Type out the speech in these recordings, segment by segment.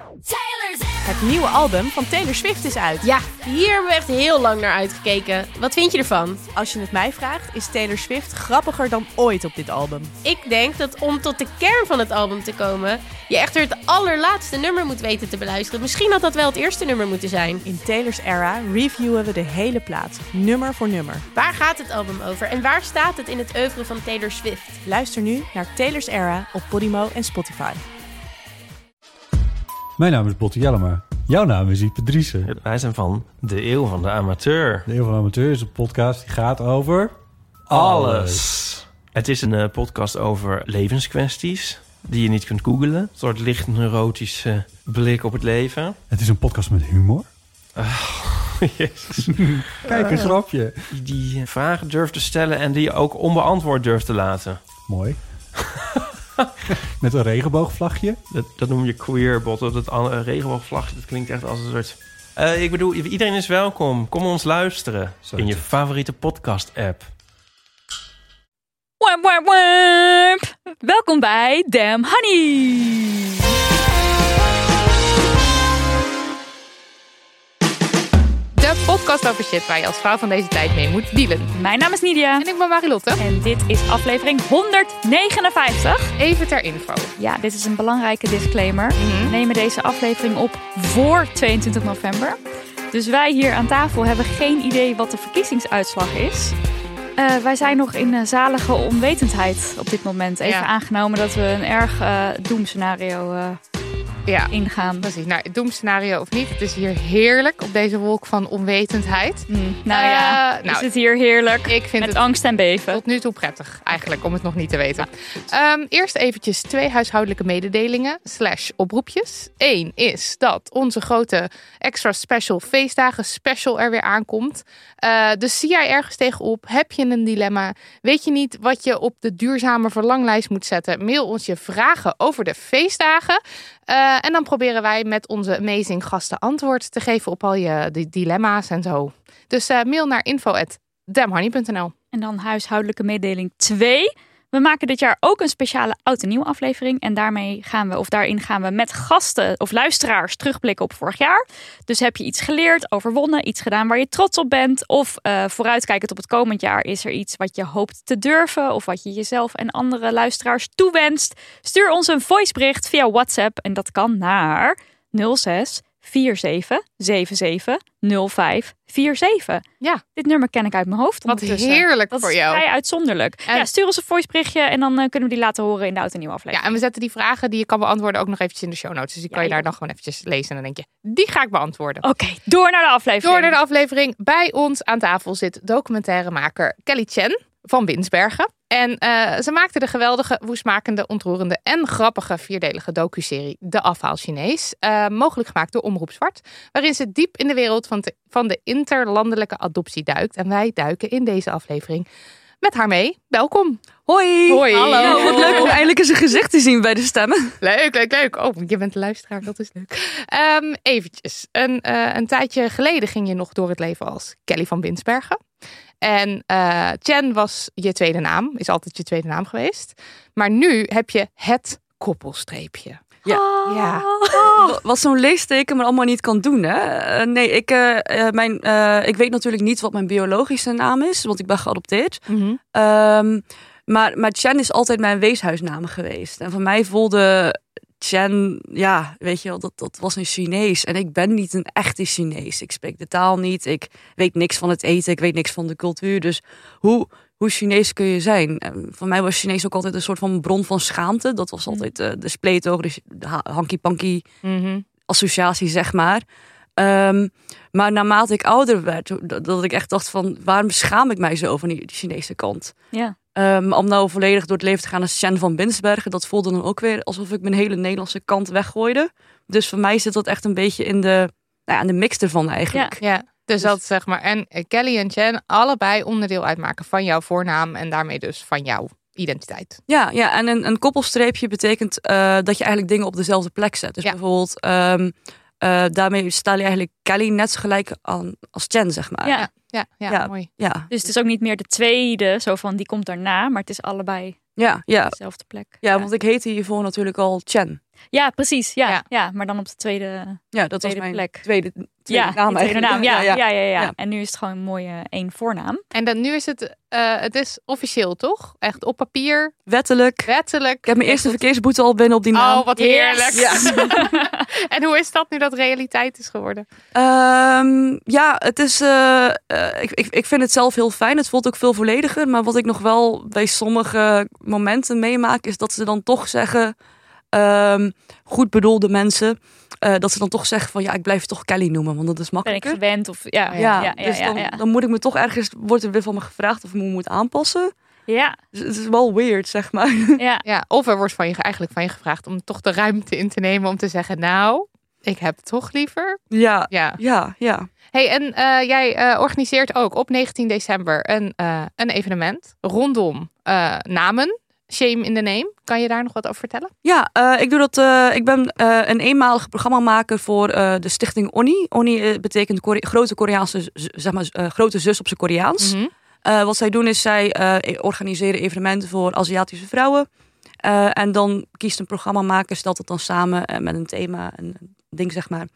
Het nieuwe album van Taylor Swift is uit. Ja, hier hebben we echt heel lang naar uitgekeken. Wat vind je ervan? Als je het mij vraagt, is Taylor Swift grappiger dan ooit op dit album. Ik denk dat om tot de kern van het album te komen, je echt het allerlaatste nummer moet weten te beluisteren. Misschien had dat wel het eerste nummer moeten zijn. In Taylor's Era reviewen we de hele plaat, nummer voor nummer. Waar gaat het album over en waar staat het in het oeuvre van Taylor Swift? Luister nu naar Taylor's Era op Podimo en Spotify. Mijn naam is Botte Jellema. Jouw naam is Ipe Driessen. Wij zijn van De Eeuw van de Amateur. De Eeuw van de Amateur is een podcast die gaat over... Alles. Het is een podcast over levenskwesties die je niet kunt googlen. Een soort licht neurotische blik op het leven. Het is een podcast met humor. Jezus. Kijk, een grapje. Die vragen durft te stellen en die je ook onbeantwoord durft te laten. Mooi. Met een regenboogvlagje. Dat noem je queer, Botte. Dat regenboogvlagje, dat klinkt echt als een soort... ik bedoel, iedereen is welkom. Kom ons luisteren. In je favoriete podcast-app. Wamp, wamp, wamp. Welkom bij Damn Honey. De podcast over shit waar je als vrouw van deze tijd mee moet dealen. Mijn naam is Nidia. En ik ben Marilotte. En dit is aflevering 159. Even ter info. Ja, dit is een belangrijke disclaimer. We nemen deze aflevering op voor 22 november. Dus wij hier aan tafel hebben geen idee wat de verkiezingsuitslag is. Wij zijn nog in zalige onwetendheid op dit moment. Even aangenomen dat we een erg doemscenario ingaan. Precies. Nou, het doemscenario of niet. Het is hier heerlijk op deze wolk van onwetendheid. Is het hier heerlijk. Ik vind met het angst en beven. Tot nu toe prettig eigenlijk om het nog niet te weten. Eerst eventjes 2 huishoudelijke mededelingen / oproepjes. 1 is dat onze grote extra special feestdagen special er weer aankomt. Dus zie jij ergens tegenop? Heb je een dilemma? Weet je niet wat je op de duurzame verlanglijst moet zetten? Mail ons je vragen over de feestdagen. En dan proberen wij met onze amazing gasten antwoord te geven op al je dilemma's en zo. Dus mail naar info@damnhoney.nl. En dan huishoudelijke mededeling 2. We maken dit jaar ook een speciale oud en nieuw aflevering. En daarin gaan we met gasten of luisteraars terugblikken op vorig jaar. Dus heb je iets geleerd, overwonnen, iets gedaan waar je trots op bent. Of vooruitkijkend op het komend jaar is er iets wat je hoopt te durven. Of wat je jezelf en andere luisteraars toewenst. Stuur ons een voicebericht via WhatsApp. En dat kan naar 06 47 77 05 47. Ja. Dit nummer ken ik uit mijn hoofd. Wat heerlijk dat voor is jou. vrij uitzonderlijk. Ja, stuur ons een voiceberichtje en dan kunnen we die laten horen in de oud en nieuwe aflevering. Ja, en we zetten die vragen die je kan beantwoorden ook nog eventjes in de show notes. Dus die kan je daar dan gewoon eventjes lezen en dan denk je, die ga ik beantwoorden. Oké, door naar de aflevering. Bij ons aan tafel zit documentairemaker Kelly Chen van Winsbergen. En ze maakte de geweldige, woestmakende, ontroerende en grappige 4-delige docuserie De Afhaal Chinees. Mogelijk gemaakt door Omroep Zwart. Waarin ze diep in de wereld van de interlandelijke adoptie duikt. En wij duiken in deze aflevering met haar mee. Welkom. Hoi. Hoi. Hallo. Nou, wat leuk om eindelijk eens een gezicht te zien bij de stemmen. Leuk. Oh, je bent de luisteraar, dat is leuk. Eventjes. Een tijdje geleden ging je nog door het leven als Kelly van Winsbergen. En Chen was je tweede naam, is altijd je tweede naam geweest. Maar nu heb je het koppelstreepje. Ja. Wat zo'n leesteken maar allemaal niet kan doen. Hè? Ik weet natuurlijk niet wat mijn biologische naam is, want ik ben geadopteerd. Mm-hmm. Maar Chen is altijd mijn weeshuisnaam geweest. En voor mij voelde Chen, ja, weet je wel, dat was een Chinees. En ik ben niet een echte Chinees. Ik spreek de taal niet. Ik weet niks van het eten. Ik weet niks van de cultuur. Dus hoe Chinees kun je zijn? Voor mij was Chinees ook altijd een soort van bron van schaamte. Dat was altijd de spleetoog, de hanky-panky associatie, zeg maar. Maar naarmate ik ouder werd, dat ik echt dacht van, waarom schaam ik mij zo over die Chinese kant? Ja. Om nou volledig door het leven te gaan als Chen van Winsbergen, dat voelde dan ook weer alsof ik mijn hele Nederlandse kant weggooide. Dus voor mij zit dat echt een beetje in de mix ervan eigenlijk. Ja. Dus dat zeg maar. En Kelly en Chen allebei onderdeel uitmaken van jouw voornaam en daarmee dus van jouw identiteit. Ja, en een koppelstreepje betekent dat je eigenlijk dingen op dezelfde plek zet. Dus bijvoorbeeld, daarmee sta je eigenlijk Kelly net zo gelijk aan als Chen, zeg maar. Ja, mooi. Ja. Dus het is ook niet meer de tweede, zo van die komt daarna, maar het is allebei Ja. dezelfde plek. Ja, want ik heette hiervoor natuurlijk al Chen. Ja, precies. Ja, Ja. ja. Maar dan op de tweede Ja, dat was tweede mijn plek. tweede naam je tweede eigenlijk. naam. Ja. Ja. En nu is het gewoon een mooie één voornaam. En dan, nu is het is officieel, toch? Echt op papier, Wettelijk. wettelijk. Ik heb mijn eerste verkeersboete al binnen op die naam. Oh, wat heerlijk. Yes. En hoe is dat nu dat realiteit is geworden? Het is. Ik vind het zelf heel fijn. Het voelt ook veel vollediger. Maar wat ik nog wel bij sommige momenten meemaak, is dat ze dan toch zeggen. Goed bedoelde mensen. Dat ze dan toch zeggen van ja, ik blijf toch Kelly noemen, want dat is Ben ik makkelijker. gewend? Of, Dan moet ik me toch ergens, wordt er weer van me gevraagd of ik me moet aanpassen. Ja, Dus het is wel weird, zeg maar. ja. Ja, of er wordt eigenlijk van je gevraagd om toch de ruimte in te nemen om te zeggen, nou, ik heb toch liever. Ja. Ja. Hey, en jij organiseert ook op 19 december een evenement rondom namen. Shame in the Name. Kan je daar nog wat over vertellen? Ja, ik doe dat. Ik ben een eenmalig programmamaker voor de stichting Oni. Oni betekent grote Koreaanse, grote zus op zijn Koreaans. Mhm. Wat zij doen is zij organiseren evenementen voor Aziatische vrouwen. En dan kiest een programmamaker, stelt het dan samen met een thema, een ding zeg maar.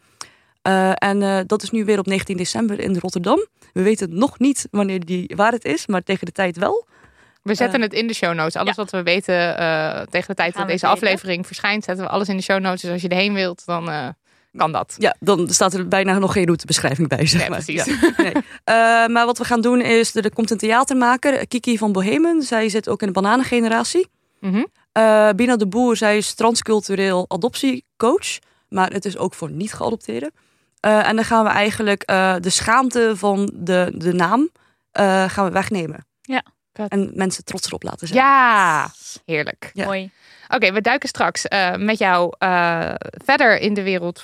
Dat is nu weer op 19 december in Rotterdam. We weten nog niet waar het is, maar tegen de tijd wel. We zetten het in de show notes. Alles wat we weten tegen de tijd dat deze aflevering verschijnt, zetten we alles in de show notes. Dus als je erheen wilt, dan kan dat. Ja, dan staat er bijna nog geen routebeschrijving bij, zeg maar. Precies. Ja, nee. Maar wat we gaan doen is, er komt een theatermaker, Kiki van Bohemen. Zij zit ook in de bananengeneratie. Mhm. Bina de Boer, zij is transcultureel adoptiecoach. Maar het is ook voor niet geadopteerden. En dan gaan we eigenlijk de schaamte van de naam gaan we wegnemen. Ja. En mensen trots erop laten zijn. Ja, heerlijk. Ja. Mooi. Oké, we duiken straks met jou verder in de wereld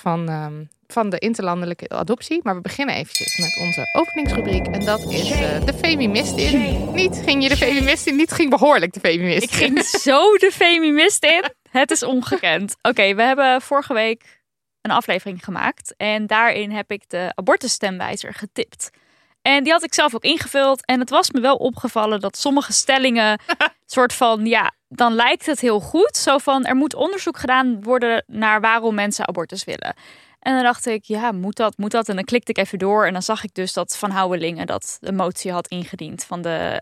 van de interlandelijke adoptie. Maar we beginnen eventjes met onze openingsrubriek. En dat is de Femimist in. Niet ging je de Femimist in, niet ging behoorlijk de Femimist Ik ging zo de Femimist in. Het is ongekend. Oké, we hebben vorige week een aflevering gemaakt. En daarin heb ik de abortusstemwijzer getipt. En die had ik zelf ook ingevuld. En het was me wel opgevallen dat sommige stellingen soort van, ja, dan lijkt het heel goed. Zo van, er moet onderzoek gedaan worden naar waarom mensen abortus willen. En dan dacht ik, ja, moet dat? En dan klikte ik even door. En dan zag ik dus dat Van Houwelingen dat de motie had ingediend van de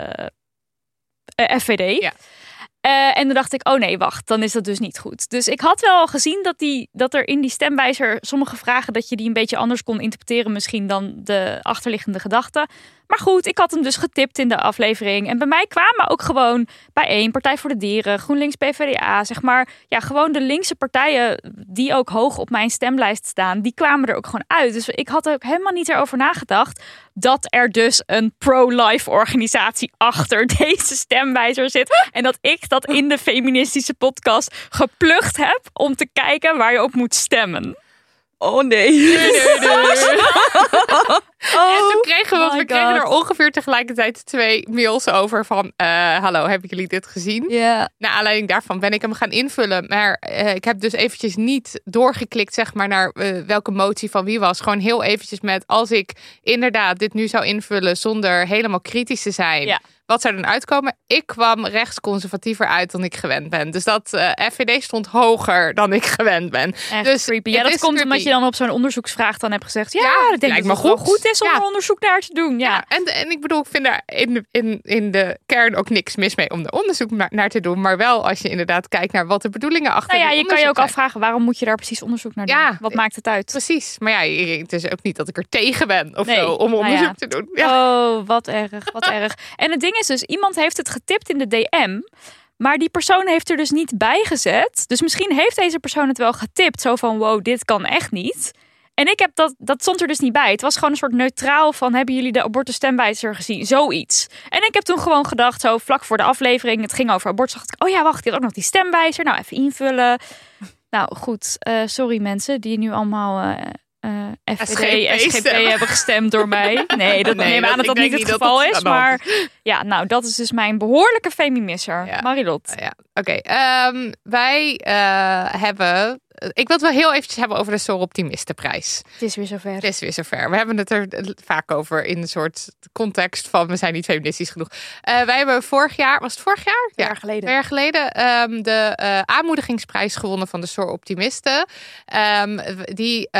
FVD. Ja. En dan dacht ik, oh nee, wacht, dan is dat dus niet goed. Dus ik had wel gezien dat er in die stemwijzer sommige vragen, dat je die een beetje anders kon interpreteren misschien dan de achterliggende gedachten. Maar goed, ik had hem dus getipt in de aflevering. En bij mij kwamen ook gewoon bijeen Partij voor de Dieren, GroenLinks, PvdA, zeg maar. Ja, gewoon de linkse partijen die ook hoog op mijn stemlijst staan, die kwamen er ook gewoon uit. Dus ik had ook helemaal niet erover nagedacht dat er dus een pro-life organisatie achter deze stemwijzer zit. En dat ik dat in de feministische podcast geplukt heb om te kijken waar je op moet stemmen. Oh nee. En toen kregen we my kregen er God. ongeveer tegelijkertijd 2 mails over van, hallo, hebben jullie dit gezien? Ja. Naar aanleiding daarvan ben ik hem gaan invullen. Maar ik heb dus eventjes niet doorgeklikt, zeg maar, naar welke motie van wie was. Gewoon heel eventjes met, als ik inderdaad dit nu zou invullen zonder helemaal kritisch te zijn. Ja. Wat zou er dan uitkomen? Ik kwam rechtsconservatiever uit dan ik gewend ben. Dus dat FVD stond hoger dan ik gewend ben. Echt Dus creepy. het Ja, dat is komt creepy. omdat je dan op zo'n onderzoeksvraag dan hebt gezegd, ja, Ja, ik denk lijkt dat me het wel goed. goed is om Ja. er onderzoek naar te doen. Ja. En ik bedoel, ik vind daar in de kern ook niks mis mee om er onderzoek naar te doen. Maar wel als je inderdaad kijkt naar wat de bedoelingen achter Nou ja, het je kan je ook onderzoek zijn. afvragen, waarom moet je daar precies onderzoek naar doen? Ja, Wat maakt het uit? Precies. Maar ja, het is ook niet dat ik er tegen ben of Nee, zo om nou onderzoek ja. te doen. Ja. Oh, wat erg, wat erg. En het ding is dus, iemand heeft het getipt in de DM, maar die persoon heeft er dus niet bij gezet. Dus misschien heeft deze persoon het wel getipt, zo van, wow, dit kan echt niet. En ik heb dat stond er dus niet bij. Het was gewoon een soort neutraal van, hebben jullie de abortusstemwijzer gezien? Zoiets. En ik heb toen gewoon gedacht, zo vlak voor de aflevering, het ging over abortus, dacht ik, oh ja, wacht, die had ook nog die stemwijzer. Nou, even invullen. Nou, goed. Sorry mensen die nu allemaal FVD, SGP stemmen. hebben gestemd door mij. Nee, dat neem aan dat ik dat niet denk het niet dat geval dat is. aan de hand Maar ja, nou, dat is dus mijn behoorlijke femimisser. Ja. Marilot. Ja, oké. Wij hebben ik wil het wel heel eventjes hebben over de Soar Optimistenprijs. Het is weer zover. Het is weer zover. We hebben het er vaak over in een soort context van we zijn niet feministisch genoeg. Wij hebben vorig jaar, was het vorig jaar? 2 jaar geleden. 2 jaar geleden de aanmoedigingsprijs gewonnen van de Soar Optimisten. Die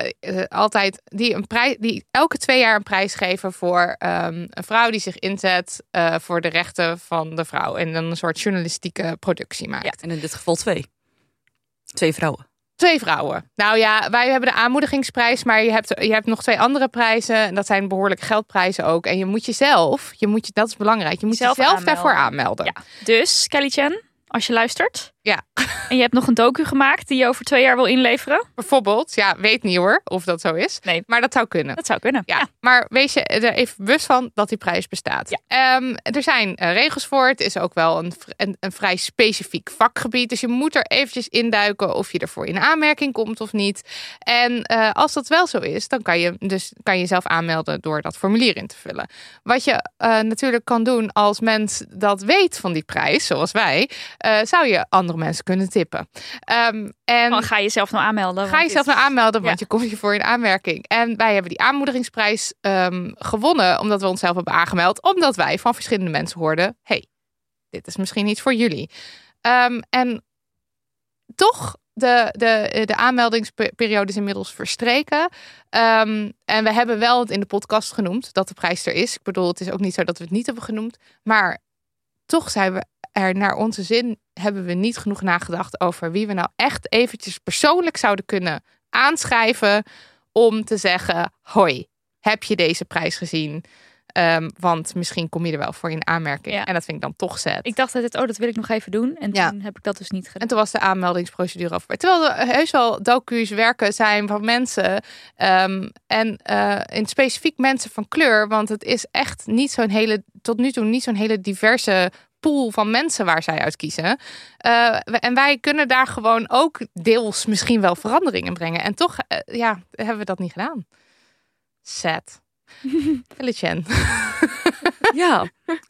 elke 2 jaar een prijs geven voor een vrouw die zich inzet voor de rechten van de vrouw. En dan een soort journalistieke productie maakt. Ja, en in dit geval 2. 2 vrouwen. 2 vrouwen. Nou ja, wij hebben de aanmoedigingsprijs, maar je hebt nog 2 andere prijzen. En dat zijn behoorlijke geldprijzen ook. En je moet jezelf, dat is belangrijk, je moet jezelf daarvoor aanmelden. Ja. Dus, Kelly Chen, als je luistert. Ja. En je hebt nog een docu gemaakt die je over 2 jaar wil inleveren. Bijvoorbeeld, weet niet hoor of dat zo is. Nee. Maar dat zou kunnen. Dat zou kunnen. Ja. Maar wees je er even bewust van dat die prijs bestaat. Ja. Er zijn regels voor. Het is ook wel een vrij specifiek vakgebied. Dus je moet er eventjes induiken of je ervoor in aanmerking komt of niet. En als dat wel zo is, dan kan je jezelf aanmelden door dat formulier in te vullen. Wat je natuurlijk kan doen als mens dat weet van die prijs, zoals wij, zou je andere mensen kunnen tippen. En ga je jezelf nou aanmelden? Want je komt hiervoor in aanmerking. En wij hebben die aanmoedigingsprijs gewonnen omdat we onszelf hebben aangemeld. Omdat wij van verschillende mensen hoorden, hey, dit is misschien iets voor jullie. En toch, de aanmeldingsperiode is inmiddels verstreken. En we hebben wel het in de podcast genoemd dat de prijs er is. Ik bedoel, het is ook niet zo dat we het niet hebben genoemd. Maar toch zijn we er naar onze zin hebben we niet genoeg nagedacht over wie we nou echt eventjes persoonlijk zouden kunnen aanschrijven om te zeggen, hoi, heb je deze prijs gezien? Want misschien kom je er wel voor in aanmerking. Ja. En dat vind ik dan toch sad. Ik dacht dat wil ik nog even doen. En toen heb ik dat dus niet gedaan. En toen was de aanmeldingsprocedure over. Terwijl er heus wel docu's werken zijn van mensen. En specifiek mensen van kleur. Want het is echt niet tot nu toe niet zo'n hele diverse pool van mensen waar zij uit kiezen. En wij kunnen daar gewoon ook deels misschien wel verandering in brengen. En toch hebben we dat niet gedaan. Sad. Chen. Ja,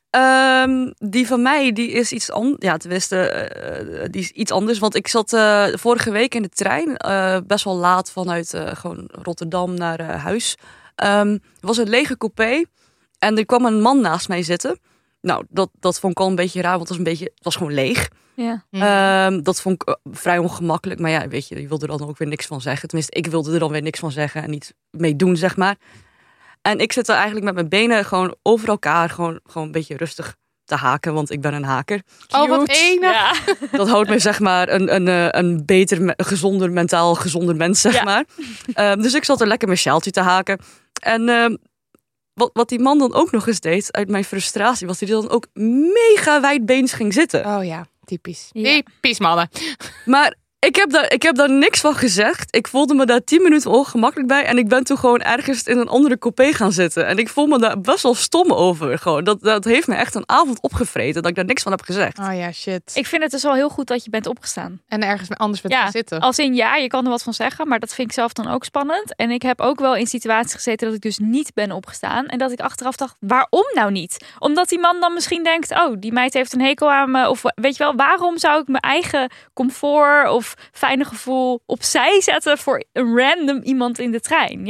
die van mij die is iets anders. Ja, die is iets anders. Want ik zat vorige week in de trein, best wel laat vanuit gewoon Rotterdam naar huis. Er was een lege coupé en er kwam een man naast mij zitten. Nou, dat vond ik al een beetje raar, want het was gewoon leeg. Ja. Dat vond ik vrij ongemakkelijk. Maar ja, weet je wilde er dan ook weer niks van zeggen. Tenminste, ik wilde er dan weer niks van zeggen en niet mee doen, zeg maar. En ik zit er eigenlijk met mijn benen gewoon over elkaar, gewoon een beetje rustig te haken, want ik ben een haker. Oh, wat enig. Ja. Dat houdt me, zeg maar, een beter, mentaal gezonder mens, zeg maar. Dus ik zat er lekker mijn sjaaltje te haken. En wat die man dan ook nog eens deed, uit mijn frustratie, was hij dan ook mega wijdbeens ging zitten. Oh ja, typisch. Ja. Typisch mannen. Maar ik heb daar niks van gezegd. Ik voelde me daar 10 minuten ongemakkelijk bij. En ik ben toen gewoon ergens in een andere coupé gaan zitten. En ik voel me daar best wel stom over. Gewoon. Dat heeft me echt een avond opgevreten. Dat ik daar niks van heb gezegd. Oh ja, shit. Ik vind het dus wel heel goed dat je bent opgestaan. En ergens anders bent gaan zitten. Als in je kan er wat van zeggen. Maar dat vind ik zelf dan ook spannend. En ik heb ook wel in situaties gezeten dat ik dus niet ben opgestaan. En dat ik achteraf dacht, waarom nou niet? Omdat die man dan misschien denkt, oh, die meid heeft een hekel aan me. Of weet je wel, waarom zou ik mijn eigen comfort of fijne gevoel opzij zetten voor een random iemand in de trein?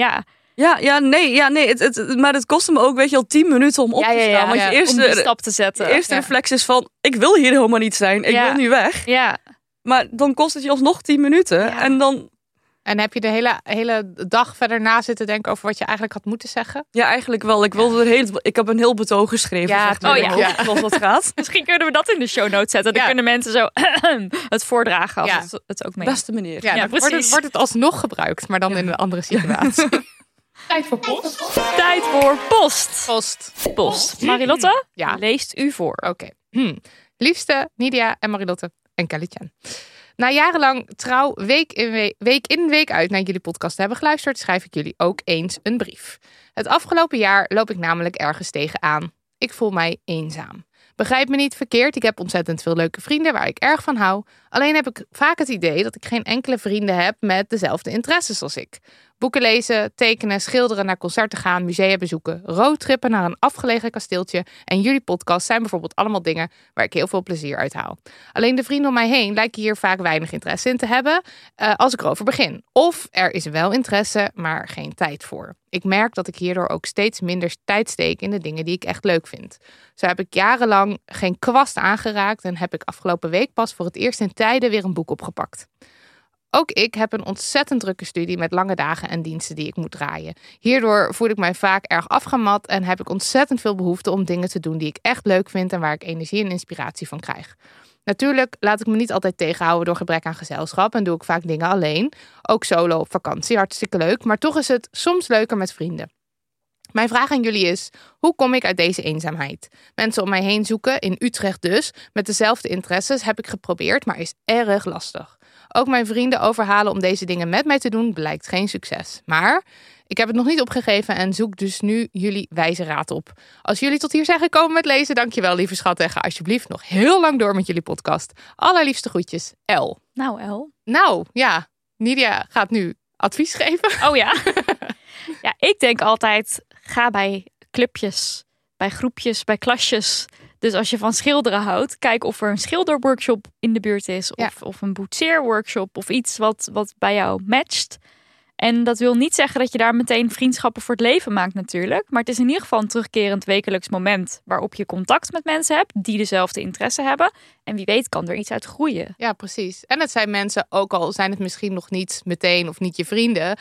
Nee. Maar het kostte me ook, weet je al, 10 minuten om op te staan. Want je eerste om die stap te zetten. De eerste reflex is van, ik wil hier helemaal niet zijn. Ik wil nu weg. Ja. Maar dan kost het je alsnog 10 minuten. Ja. En heb je de hele dag verder na zitten denken over wat je eigenlijk had moeten zeggen? Ja, eigenlijk wel. Ik heb een heel betoog geschreven. Zoals dat gaat. Misschien kunnen we dat in de show notes zetten. Dan kunnen mensen zo het voordragen als het ook mee. Beste manier. Ja, precies. Wordt het alsnog gebruikt, maar dan in een andere situatie. Tijd voor post. Tijd voor post. Marilotte, leest u voor. Oké. Liefste Nidia en Marilotte en Kelly Chen. Na jarenlang trouw week in week uit naar jullie podcast te hebben geluisterd, schrijf ik jullie ook eens een brief. Het afgelopen jaar loop ik namelijk ergens tegenaan. Ik voel mij eenzaam. Begrijp me niet verkeerd, ik heb ontzettend veel leuke vrienden waar ik erg van hou. Alleen heb ik vaak het idee dat ik geen enkele vrienden heb met dezelfde interesses als ik. Boeken lezen, tekenen, schilderen, naar concerten gaan, musea bezoeken, roadtrippen naar een afgelegen kasteeltje en jullie podcast zijn bijvoorbeeld allemaal dingen waar ik heel veel plezier uit haal. Alleen de vrienden om mij heen lijken hier vaak weinig interesse in te hebben als ik erover begin. Of er is wel interesse, maar geen tijd voor. Ik merk dat ik hierdoor ook steeds minder tijd steek in de dingen die ik echt leuk vind. Zo heb ik jarenlang geen kwast aangeraakt en heb ik afgelopen week pas voor het eerst in tijden weer een boek opgepakt. Ook ik heb een ontzettend drukke studie met lange dagen en diensten die ik moet draaien. Hierdoor voel ik mij vaak erg afgemat en heb ik ontzettend veel behoefte om dingen te doen die ik echt leuk vind en waar ik energie en inspiratie van krijg. Natuurlijk laat ik me niet altijd tegenhouden door gebrek aan gezelschap en doe ik vaak dingen alleen. Ook solo op vakantie, hartstikke leuk, maar toch is het soms leuker met vrienden. Mijn vraag aan jullie is, hoe kom ik uit deze eenzaamheid? Mensen om mij heen zoeken, in Utrecht dus, met dezelfde interesses heb ik geprobeerd, maar is erg lastig. Ook mijn vrienden overhalen om deze dingen met mij te doen blijkt geen succes. Maar ik heb het nog niet opgegeven en zoek dus nu jullie wijze raad op. Als jullie tot hier zijn gekomen met lezen, dankjewel lieve schat. En ga alsjeblieft nog heel lang door met jullie podcast. Allerliefste groetjes, El. Nou, El. Nou, ja, Nidia gaat nu advies geven. Oh ja. Ja, ik denk altijd, ga bij clubjes, bij groepjes, bij klasjes. Dus als je van schilderen houdt, kijk of er een schilderworkshop in de buurt is. Of een boetseerworkshop of iets wat bij jou matcht. En dat wil niet zeggen dat je daar meteen vriendschappen voor het leven maakt natuurlijk. Maar het is in ieder geval een terugkerend wekelijks moment waarop je contact met mensen hebt die dezelfde interesse hebben. En wie weet kan er iets uit groeien. Ja, precies. En het zijn mensen, ook al zijn het misschien nog niet meteen of niet je vrienden.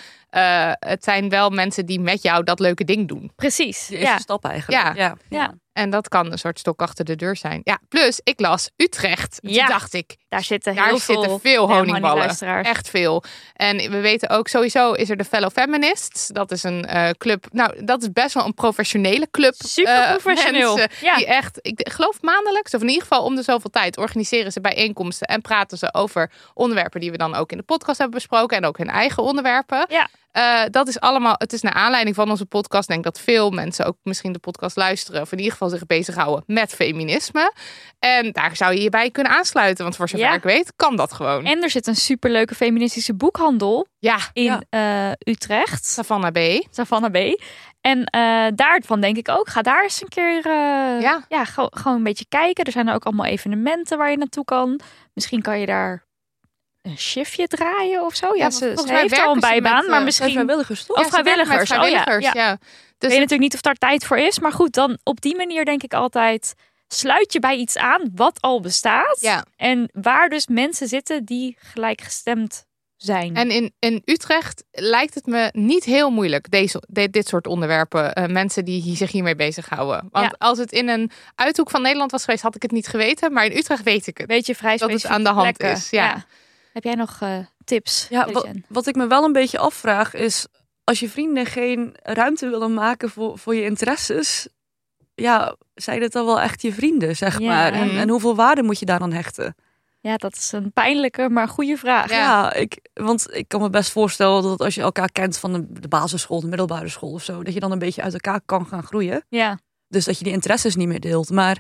Het zijn wel mensen die met jou dat leuke ding doen. Precies. De eerste stap eigenlijk. Ja. En dat kan een soort stok achter de deur zijn. Ja, plus ik las Utrecht. Toen dacht ik, daar zitten veel honingballen. honingluisteraars. Echt veel. En we weten ook, sowieso is er de Fellow Feminists. Dat is een club. Nou, dat is best wel een professionele club. Super professioneel. Die echt, ik geloof maandelijks, of in ieder geval om de zoveel tijd, organiseren ze bijeenkomsten en praten ze over onderwerpen die we dan ook in de podcast hebben besproken. En ook hun eigen onderwerpen. Ja. Dat is allemaal, het is naar aanleiding van onze podcast. Ik denk dat veel mensen ook misschien de podcast luisteren. Of in ieder geval zich bezighouden met feminisme. En daar zou je je bij kunnen aansluiten. Want voor zover ik weet, kan dat gewoon. En er zit een superleuke feministische boekhandel in Utrecht. Savannah B. En daarvan denk ik ook, ga daar eens een keer gewoon een beetje kijken. Er zijn er ook allemaal evenementen waar je naartoe kan. Misschien kan je daar een shiftje draaien of zo. Ja, ze heeft al een bijbaan, maar misschien vrijwilligers toch? Of vrijwilligers. vrijwilligers. Ja. Dus ik weet natuurlijk niet of daar tijd voor is, maar goed, dan op die manier denk ik altijd, sluit je bij iets aan wat al bestaat. Ja. En waar dus mensen zitten die gelijkgestemd zijn. En in Utrecht lijkt het me niet heel moeilijk, dit soort onderwerpen. Mensen die zich hiermee bezighouden. Want als het in een uithoek van Nederland was geweest, had ik het niet geweten. Maar in Utrecht weet ik het. Weet je vrij dat het aan de hand plekken. is. Ja. Heb jij nog tips? Ja, wat ik me wel een beetje afvraag is, als je vrienden geen ruimte willen maken voor je interesses, zijn het dan wel echt je vrienden, zeg maar? En hoeveel waarde moet je daar dan hechten? Ja, dat is een pijnlijke, maar goede vraag. Want ik kan me best voorstellen dat als je elkaar kent van de basisschool, de middelbare school of zo, dat je dan een beetje uit elkaar kan gaan groeien. Ja. Dus dat je die interesses niet meer deelt. Maar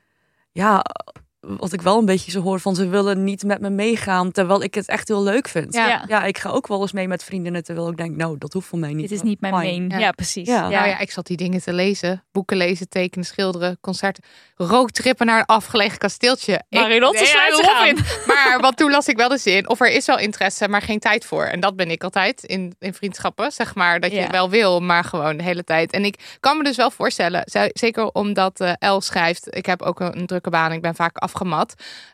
ja, wat ik wel een beetje zo hoor van, ze willen niet met me meegaan, terwijl ik het echt heel leuk vind. Ja, ik ga ook wel eens mee met vriendinnen, terwijl ik denk, nou, dat hoeft voor mij niet. Dit is niet mijn main. Ja, precies. Ja. Nou ja, ik zat die dingen te lezen. Boeken lezen, tekenen, schilderen, concerten. Roadtrippen naar een afgelegen kasteeltje. Marilotte sluit zich aan. Maar toen las ik wel de zin, of er is wel interesse, maar geen tijd voor. En dat ben ik altijd in vriendschappen, zeg maar. Dat je wel wil, maar gewoon de hele tijd. En ik kan me dus wel voorstellen, zeker omdat El schrijft, ik heb ook een drukke baan, ik ben vaak afgemat.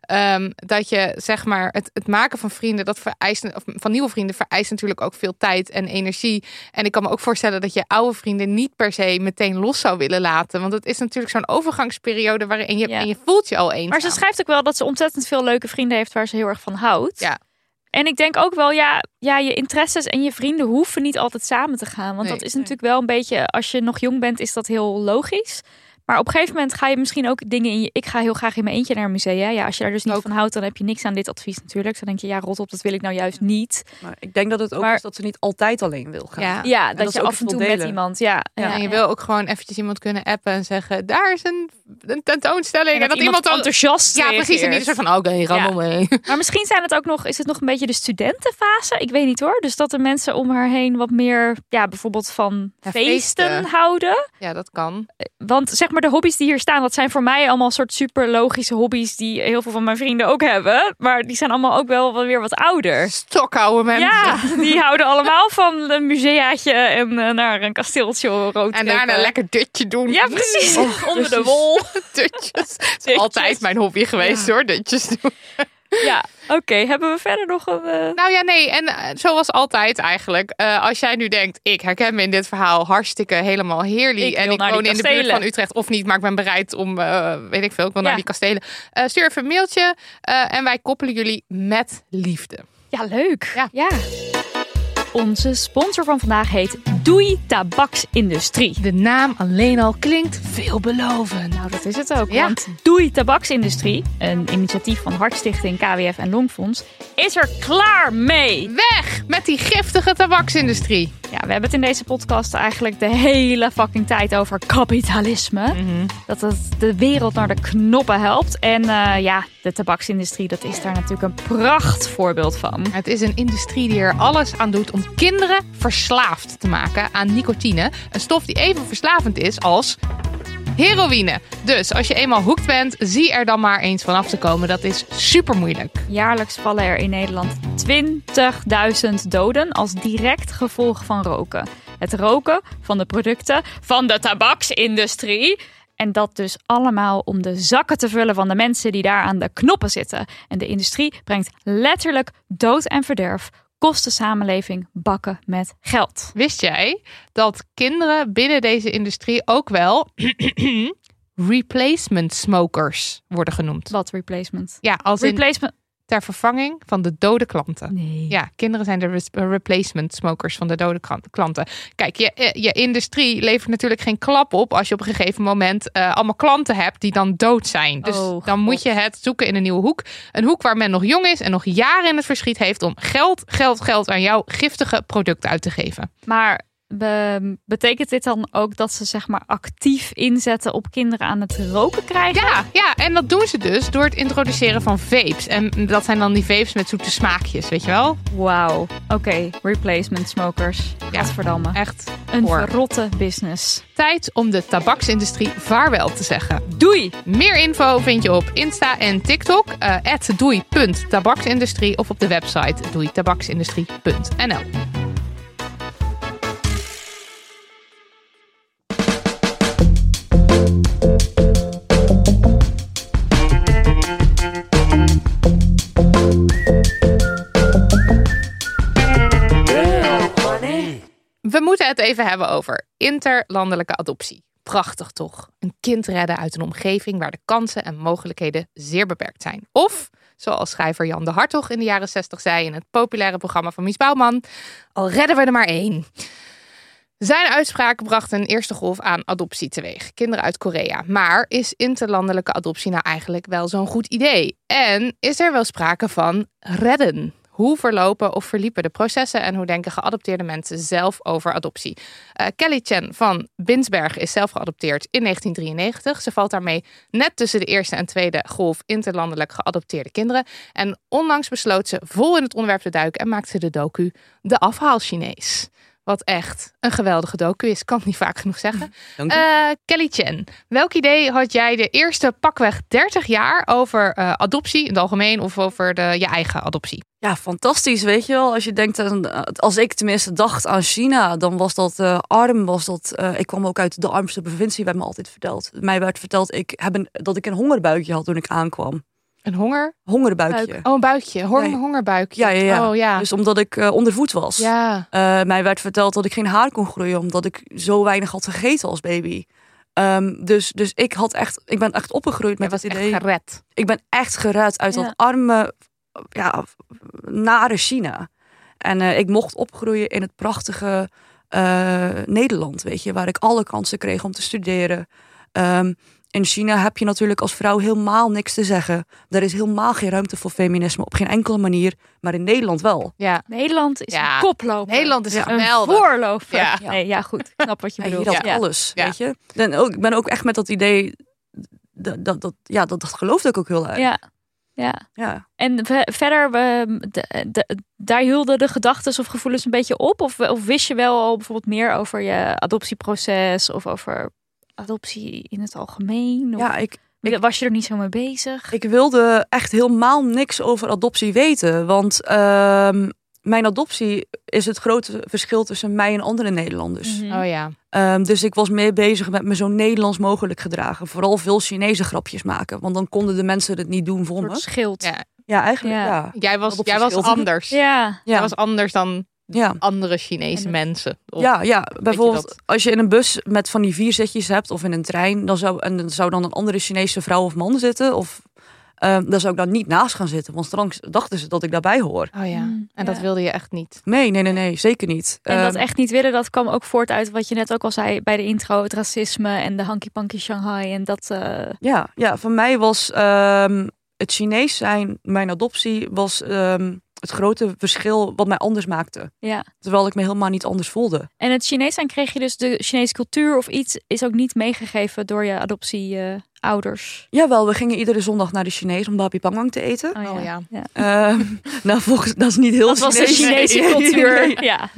Dat je, zeg maar, het maken van vrienden, dat vereist, of van nieuwe vrienden, vereist natuurlijk ook veel tijd en energie. En ik kan me ook voorstellen dat je oude vrienden niet per se meteen los zou willen laten. Want het is natuurlijk zo'n overgangsperiode waarin je, en je voelt je al eenzaam. Maar ze schrijft ook wel dat ze ontzettend veel leuke vrienden heeft waar ze heel erg van houdt. Ja. En ik denk ook wel, je interesses en je vrienden hoeven niet altijd samen te gaan. Want dat is natuurlijk wel een beetje, als je nog jong bent, is dat heel logisch. Maar op een gegeven moment ga je misschien ook dingen ik ga heel graag in mijn eentje naar een museum. Ja, als je daar dus niet van houdt, dan heb je niks aan dit advies natuurlijk. Dan denk je, rot op, dat wil ik nou juist niet. Maar ik denk dat het ook is dat ze niet altijd alleen wil gaan. Ja, dat je af en toe met iemand. Ja. En je wil ook gewoon eventjes iemand kunnen appen en zeggen, daar is een een tentoonstelling. En dat iemand dan enthousiast Ja, precies. En die reageert. is soort van, oké, rammel mee. Maar misschien zijn het ook nog, is het nog een beetje de studentenfase? Ik weet niet hoor. Dus dat de mensen om haar heen wat meer, bijvoorbeeld van feesten houden. Ja, dat kan. Want zeg maar de hobby's die hier staan, dat zijn voor mij allemaal soort super logische hobby's die heel veel van mijn vrienden ook hebben. Maar die zijn allemaal ook wel weer wat ouder. Stokoude mensen. Ja, die houden allemaal van een museaatje en naar een kasteeltje rood. En daarna een lekker dutje doen. Ja, precies. Onder de wol. Dutjes. Dat is altijd mijn hobby geweest hoor, dutjes doen. Ja, oké. Hebben we verder nog een... Nou ja, nee. En zoals altijd eigenlijk. Als jij nu denkt, ik herken me in dit verhaal hartstikke helemaal heerlijk. En ik woon in de buurt van Utrecht of niet. Maar ik ben bereid om, weet ik veel, ik wil naar die kastelen. Stuur even een mailtje. En wij koppelen jullie met liefde. Ja, leuk. Ja. Onze sponsor van vandaag heet Doei Tabaksindustrie. De naam alleen al klinkt veelbelovend. Nou, dat is het ook. Ja. Want Doei Tabaksindustrie, een initiatief van Hartstichting, KWF en Longfonds, is er klaar mee. Weg met die giftige tabaksindustrie. Ja, we hebben het in deze podcast eigenlijk de hele fucking tijd over kapitalisme. Dat het de wereld naar de knoppen helpt. En de tabaksindustrie, dat is daar natuurlijk een prachtvoorbeeld van. Het is een industrie die er alles aan doet om kinderen verslaafd te maken aan nicotine. Een stof die even verslavend is als heroïne. Dus als je eenmaal hooked bent, zie er dan maar eens vanaf te komen. Dat is super moeilijk. Jaarlijks vallen er in Nederland 20.000 doden als direct gevolg van roken. Het roken van de producten van de tabaksindustrie. En dat dus allemaal om de zakken te vullen van de mensen die daar aan de knoppen zitten. En de industrie brengt letterlijk dood en verderf, kost de samenleving bakken met geld. Wist jij dat kinderen binnen deze industrie ook wel replacement smokers worden genoemd? Wat replacement? Ja, als Replacement. ter vervanging van de dode klanten. Nee. Ja, kinderen zijn de replacement smokers van de dode klanten. Kijk, je industrie levert natuurlijk geen klap op als je op een gegeven moment allemaal klanten hebt die dan dood zijn. Dus dan moet je het zoeken in een nieuwe hoek. Een hoek waar men nog jong is en nog jaren in het verschiet heeft om geld aan jouw giftige product uit te geven. Maar betekent dit dan ook dat ze zeg maar actief inzetten op kinderen aan het roken krijgen? Ja, en dat doen ze dus door het introduceren van vapes. En dat zijn dan die vapes met zoete smaakjes, weet je wel? Wauw. Oké, replacement smokers. Godverdamme. Echt een verrotte business. Tijd om de tabaksindustrie vaarwel te zeggen. Doei! Meer info vind je op Insta en TikTok. @doei.tabaksindustrie of op de website doeitabaksindustrie.nl. We moeten het even hebben over interlandelijke adoptie. Prachtig toch? Een kind redden uit een omgeving waar de kansen en mogelijkheden zeer beperkt zijn. Of, zoals schrijver Jan de Hartog in de jaren 60 zei in het populaire programma van Mies Bouwman, al redden we er maar één. Zijn uitspraak bracht een eerste golf aan adoptie teweeg. Kinderen uit Korea. Maar is interlandelijke adoptie nou eigenlijk wel zo'n goed idee? En is er wel sprake van redden? Hoe verlopen of verliepen de processen en hoe denken geadopteerde mensen zelf over adoptie? Kelly Chen van Binsbergen is zelf geadopteerd in 1993. Ze valt daarmee net tussen de eerste en tweede golf interlandelijk geadopteerde kinderen. En onlangs besloot ze vol in het onderwerp te duiken en maakte ze de docu De Afhaal Chinees. Wat echt een geweldige docu is, kan ik niet vaak genoeg zeggen. Kelly Chen, welk idee had jij de eerste pakweg 30 jaar over adoptie in het algemeen of over je eigen adoptie? Ja, fantastisch, weet je wel. Als je denkt, als ik tenminste dacht aan China, dan was dat arm. Ik kwam ook uit de armste provincie, werd me altijd verteld. Mij werd verteld dat ik een hongerbuikje had toen ik aankwam. Een hongerbuikje. Oh, een buikje. Hongerbuikje. Ja. Oh, ja. Dus omdat ik ondervoed was. Ja. Mij werd verteld dat ik geen haar kon groeien, omdat ik zo weinig had gegeten als baby. Dus ik ben echt opgegroeid met het idee. Echt gered. Ik ben echt gered uit dat arme, nare China. En ik mocht opgroeien in het prachtige Nederland, weet je, waar ik alle kansen kreeg om te studeren. In China heb je natuurlijk als vrouw helemaal niks te zeggen. Er is helemaal geen ruimte voor feminisme op geen enkele manier. Maar in Nederland wel. Ja. Nederland is een koploper. Nederland is geweldig. Een voorloper. Ja. Nee, goed. Ik snap wat je bedoelt. Hier had alles, weet je. Ik ben ook echt met dat idee dat geloofde ik ook heel erg. Ja. En verder, daar hielden de gedachten of gevoelens een beetje op? Of wist je wel al bijvoorbeeld meer over je adoptieproces of over adoptie in het algemeen? Of was je er niet zo mee bezig? Ik wilde echt helemaal niks over adoptie weten. Want mijn adoptie is het grote verschil tussen mij en andere Nederlanders. Oh ja. Dus ik was meer bezig met me zo Nederlands mogelijk gedragen. Vooral veel Chinese grapjes maken. Want dan konden de mensen het niet doen voor me. Schild. Ja, eigenlijk ja. Jij was anders. Ja. Jij was anders dan Ja. andere Chinese mensen. Of, bijvoorbeeld als je in een bus met van die 4 zitjes hebt of in een trein, dan zou dan een andere Chinese vrouw of man zitten. Of daar zou ik dan niet naast gaan zitten, want straks dachten ze dat ik daarbij hoor. Oh ja, en dat wilde je echt niet. Nee, zeker niet. En dat echt niet willen, dat kwam ook voort uit wat je net ook al zei bij de intro, het racisme en de hanky-panky Shanghai en dat. Ja, voor mij was het Chinees zijn, mijn adoptie was het grote verschil wat mij anders maakte. Ja. Terwijl ik me helemaal niet anders voelde. En het Chinees zijn kreeg je dus de Chinese cultuur of iets is ook niet meegegeven door je adoptieouders. Jawel, we gingen iedere zondag naar de Chinees om babi pangang te eten. Oh ja. Volgens dat is niet heel dat Chinees. Was de Chinese cultuur.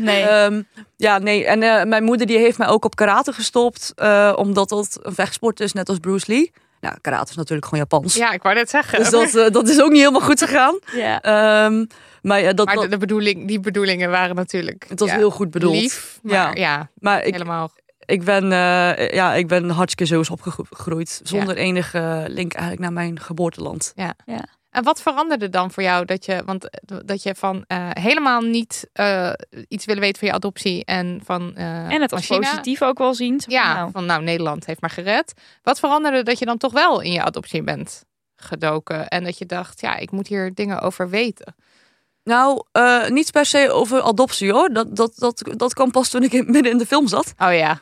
Nee. En mijn moeder die heeft mij ook op karate gestopt, omdat dat een vechtsport is, net als Bruce Lee. Nou, karate is natuurlijk gewoon Japans. Ja, ik wou net zeggen. Dus dat is ook niet helemaal goed gegaan. Ja. Maar die bedoelingen waren natuurlijk... Het was heel goed bedoeld. Lief, maar helemaal... Ik ben hartstikke zo opgegroeid. Zonder enige link eigenlijk naar mijn geboorteland. Ja. En wat veranderde dan voor jou dat je van helemaal niet iets willen weten van je adoptie en van en het als China positief ook wel zien. Van Nederland heeft maar gered. Wat veranderde dat je dan toch wel in je adoptie bent gedoken en dat je dacht, ik moet hier dingen over weten? Nou, niet per se over adoptie hoor. Dat kwam pas toen ik midden in de film zat. Oh ja.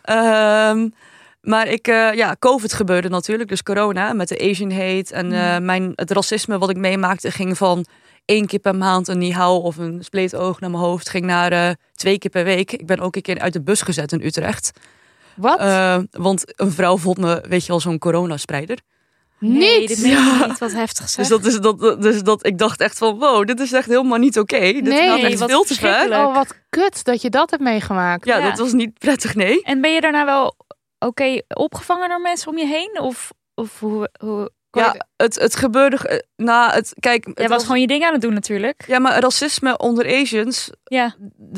Maar COVID gebeurde natuurlijk, dus corona met de Asian hate en het racisme wat ik meemaakte ging van 1 keer per maand een ni hao of een spleetoog naar mijn hoofd, ging naar 2 keer per week. Ik ben ook een keer uit de bus gezet in Utrecht. Wat? Want een vrouw vond me, weet je wel, zo'n coronaspreider. Nee, dit is niet wat heftig zeg. Dus ik dacht echt van, wow, dit is echt helemaal niet oké. Dit gaat echt veel te ver. Oh, wat kut dat je dat hebt meegemaakt. Ja, dat was niet prettig, nee. En ben je daarna wel opgevangen door mensen om je heen? Of hoe? Ja, het gebeurde... Kijk, jij was gewoon je ding aan het doen natuurlijk. Ja, maar racisme onder Asians... Ja.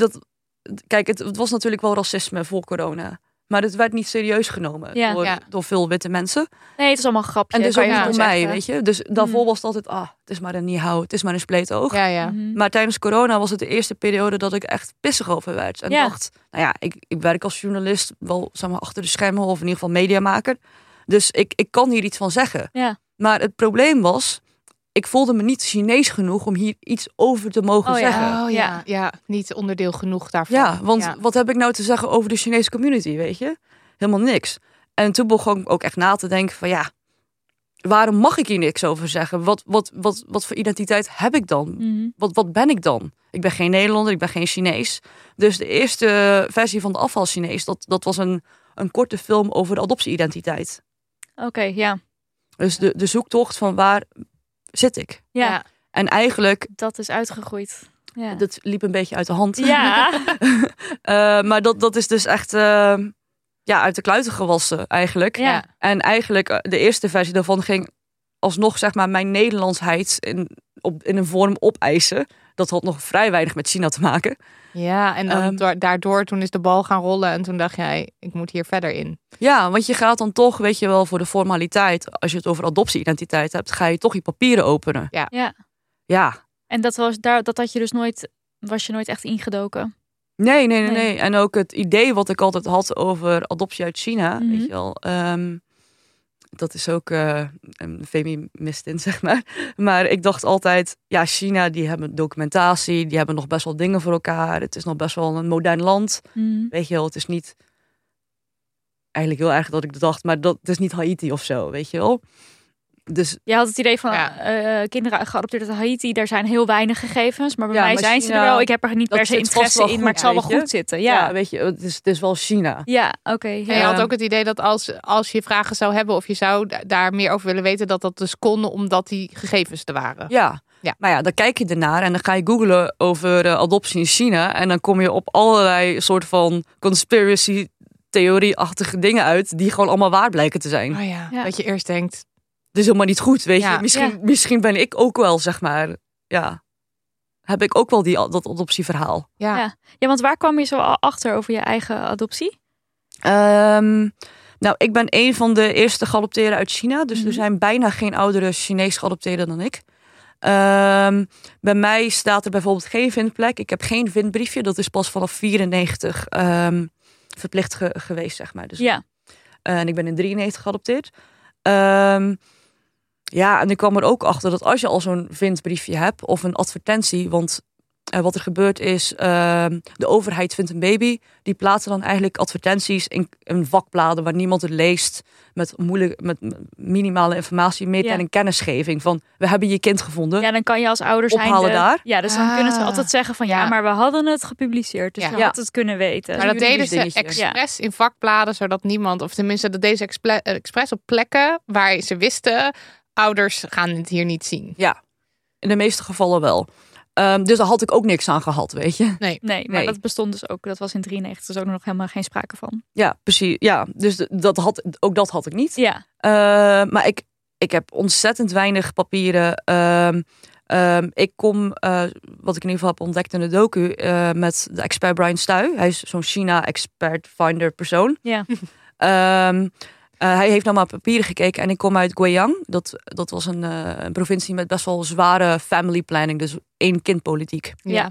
Het was natuurlijk wel racisme voor corona. Maar het werd niet serieus genomen door veel witte mensen. Nee, het is allemaal grapje. En dus ook niet door mij, weet je. Dus daarvoor was het altijd, het is maar een ni hao, het is maar een spleetoog. Ja. Maar tijdens corona was het de eerste periode dat ik echt pissig over werd. En dacht, ik werk als journalist wel achter de schermen of in ieder geval mediamaker. Dus ik kan hier iets van zeggen. Ja. Maar het probleem was, ik voelde me niet Chinees genoeg om hier iets over te mogen zeggen. Oh ja, niet onderdeel genoeg daarvan. Ja, want wat heb ik nou te zeggen over de Chinese community, weet je? Helemaal niks. En toen begon ik ook echt na te denken van waarom mag ik hier niks over zeggen? Wat voor identiteit heb ik dan? Mm-hmm. Wat ben ik dan? Ik ben geen Nederlander, ik ben geen Chinees. Dus de eerste versie van de afval Chinees, dat was een korte film over de adoptie-identiteit. Oké, ja. Dus de zoektocht van waar zit ik? Ja. En eigenlijk... Dat is uitgegroeid. Ja. Dat liep een beetje uit de hand. Ja. Maar dat is dus echt uit de kluiten gewassen eigenlijk. Ja. En eigenlijk de eerste versie daarvan ging alsnog zeg maar mijn Nederlandsheid in een vorm opeisen. Dat had nog vrij weinig met China te maken. Ja, en dan daardoor toen is de bal gaan rollen en toen dacht jij, ik moet hier verder in. Ja, want je gaat dan toch, weet je wel, voor de formaliteit. Als je het over adoptie-identiteit hebt, ga je toch je papieren openen. Ja. En dat had je dus was je nooit echt ingedoken? Nee. En ook het idee wat ik altijd had over adoptie uit China, weet je wel. Dat is ook een feministin, zeg maar. Maar ik dacht altijd, China, die hebben documentatie, die hebben nog best wel dingen voor elkaar. Het is nog best wel een modern land. Weet je wel, het is niet... Eigenlijk heel erg dat ik dacht, maar het is niet Haiti of zo, weet je wel. Dus Je had het idee van Ja. kinderen geadopteerd uit Haiti, daar zijn heel weinig gegevens. Maar bij Ja, mij maar zijn ze er China, wel. Ik heb er niet dat per se zit vast interesse wel in, goed, maar het zal wel weet je. goed zitten. ja, Ja, weet je, het is wel China. ja, oké. En je ja. had ook het idee dat als je vragen zou hebben of je zou daar meer over willen weten, dat dus kon omdat die gegevens er waren. Ja. Ja. Maar ja, dan kijk je ernaar en dan ga je googlen over adoptie in China. En dan kom je op allerlei soort van conspiracy theorie-achtige dingen uit die gewoon allemaal waar blijken te zijn. Oh ja, Ja. dat je eerst denkt, Dat is helemaal niet goed, weet Ja. je. Misschien ben ik ook wel, zeg maar, ja, heb ik ook wel dat adoptieverhaal. ja. Ja, want waar kwam je zo al achter over je eigen adoptie? Nou, ik ben een van de eerste geadopteerden uit China. Dus er zijn bijna geen oudere Chinees geadopteerden dan ik. Bij mij staat er bijvoorbeeld geen vindplek. Ik heb geen vindbriefje. Dat is pas vanaf 94 verplicht geweest, zeg maar. Dus, Ja, en ik ben in 93 geadopteerd. Ja, en ik kwam er ook achter dat als je al zo'n vindbriefje hebt of een advertentie, want wat er gebeurt is, de overheid vindt een baby, die plaatsen dan eigenlijk advertenties in vakbladen waar niemand het leest, met minimale informatie, meer Ja. en kennisgeving van we hebben je kind gevonden. ja, dan kan je als ouder zijn. Ophalen daar? Ja, dus dan kunnen ze Ah. altijd zeggen van ja, Ja. maar we hadden het gepubliceerd. Dus Ja. je Ja. had het kunnen weten. Maar dat deden ze dingetje. expres in vakbladen, zodat niemand, of tenminste dat deze expres op plekken waar ze wisten, ouders gaan het hier niet zien. Ja, in de meeste gevallen wel. Dus daar had ik ook niks aan gehad, weet je. Nee, maar Nee. dat bestond dus ook. Dat was in 93 dus ook nog helemaal geen sprake van. Ja, precies. Ja, dus ook dat had ik niet. Ja, Maar ik heb ontzettend weinig papieren. Ik kom, wat ik in ieder geval heb ontdekt in de docu, met de expert Brian Stuy. Hij is zo'n China-expert finder persoon. ja. Hij heeft naar mijn papieren gekeken en ik kom uit Guiyang. Dat was een provincie met best wel zware family planning, dus één kindpolitiek. Ja.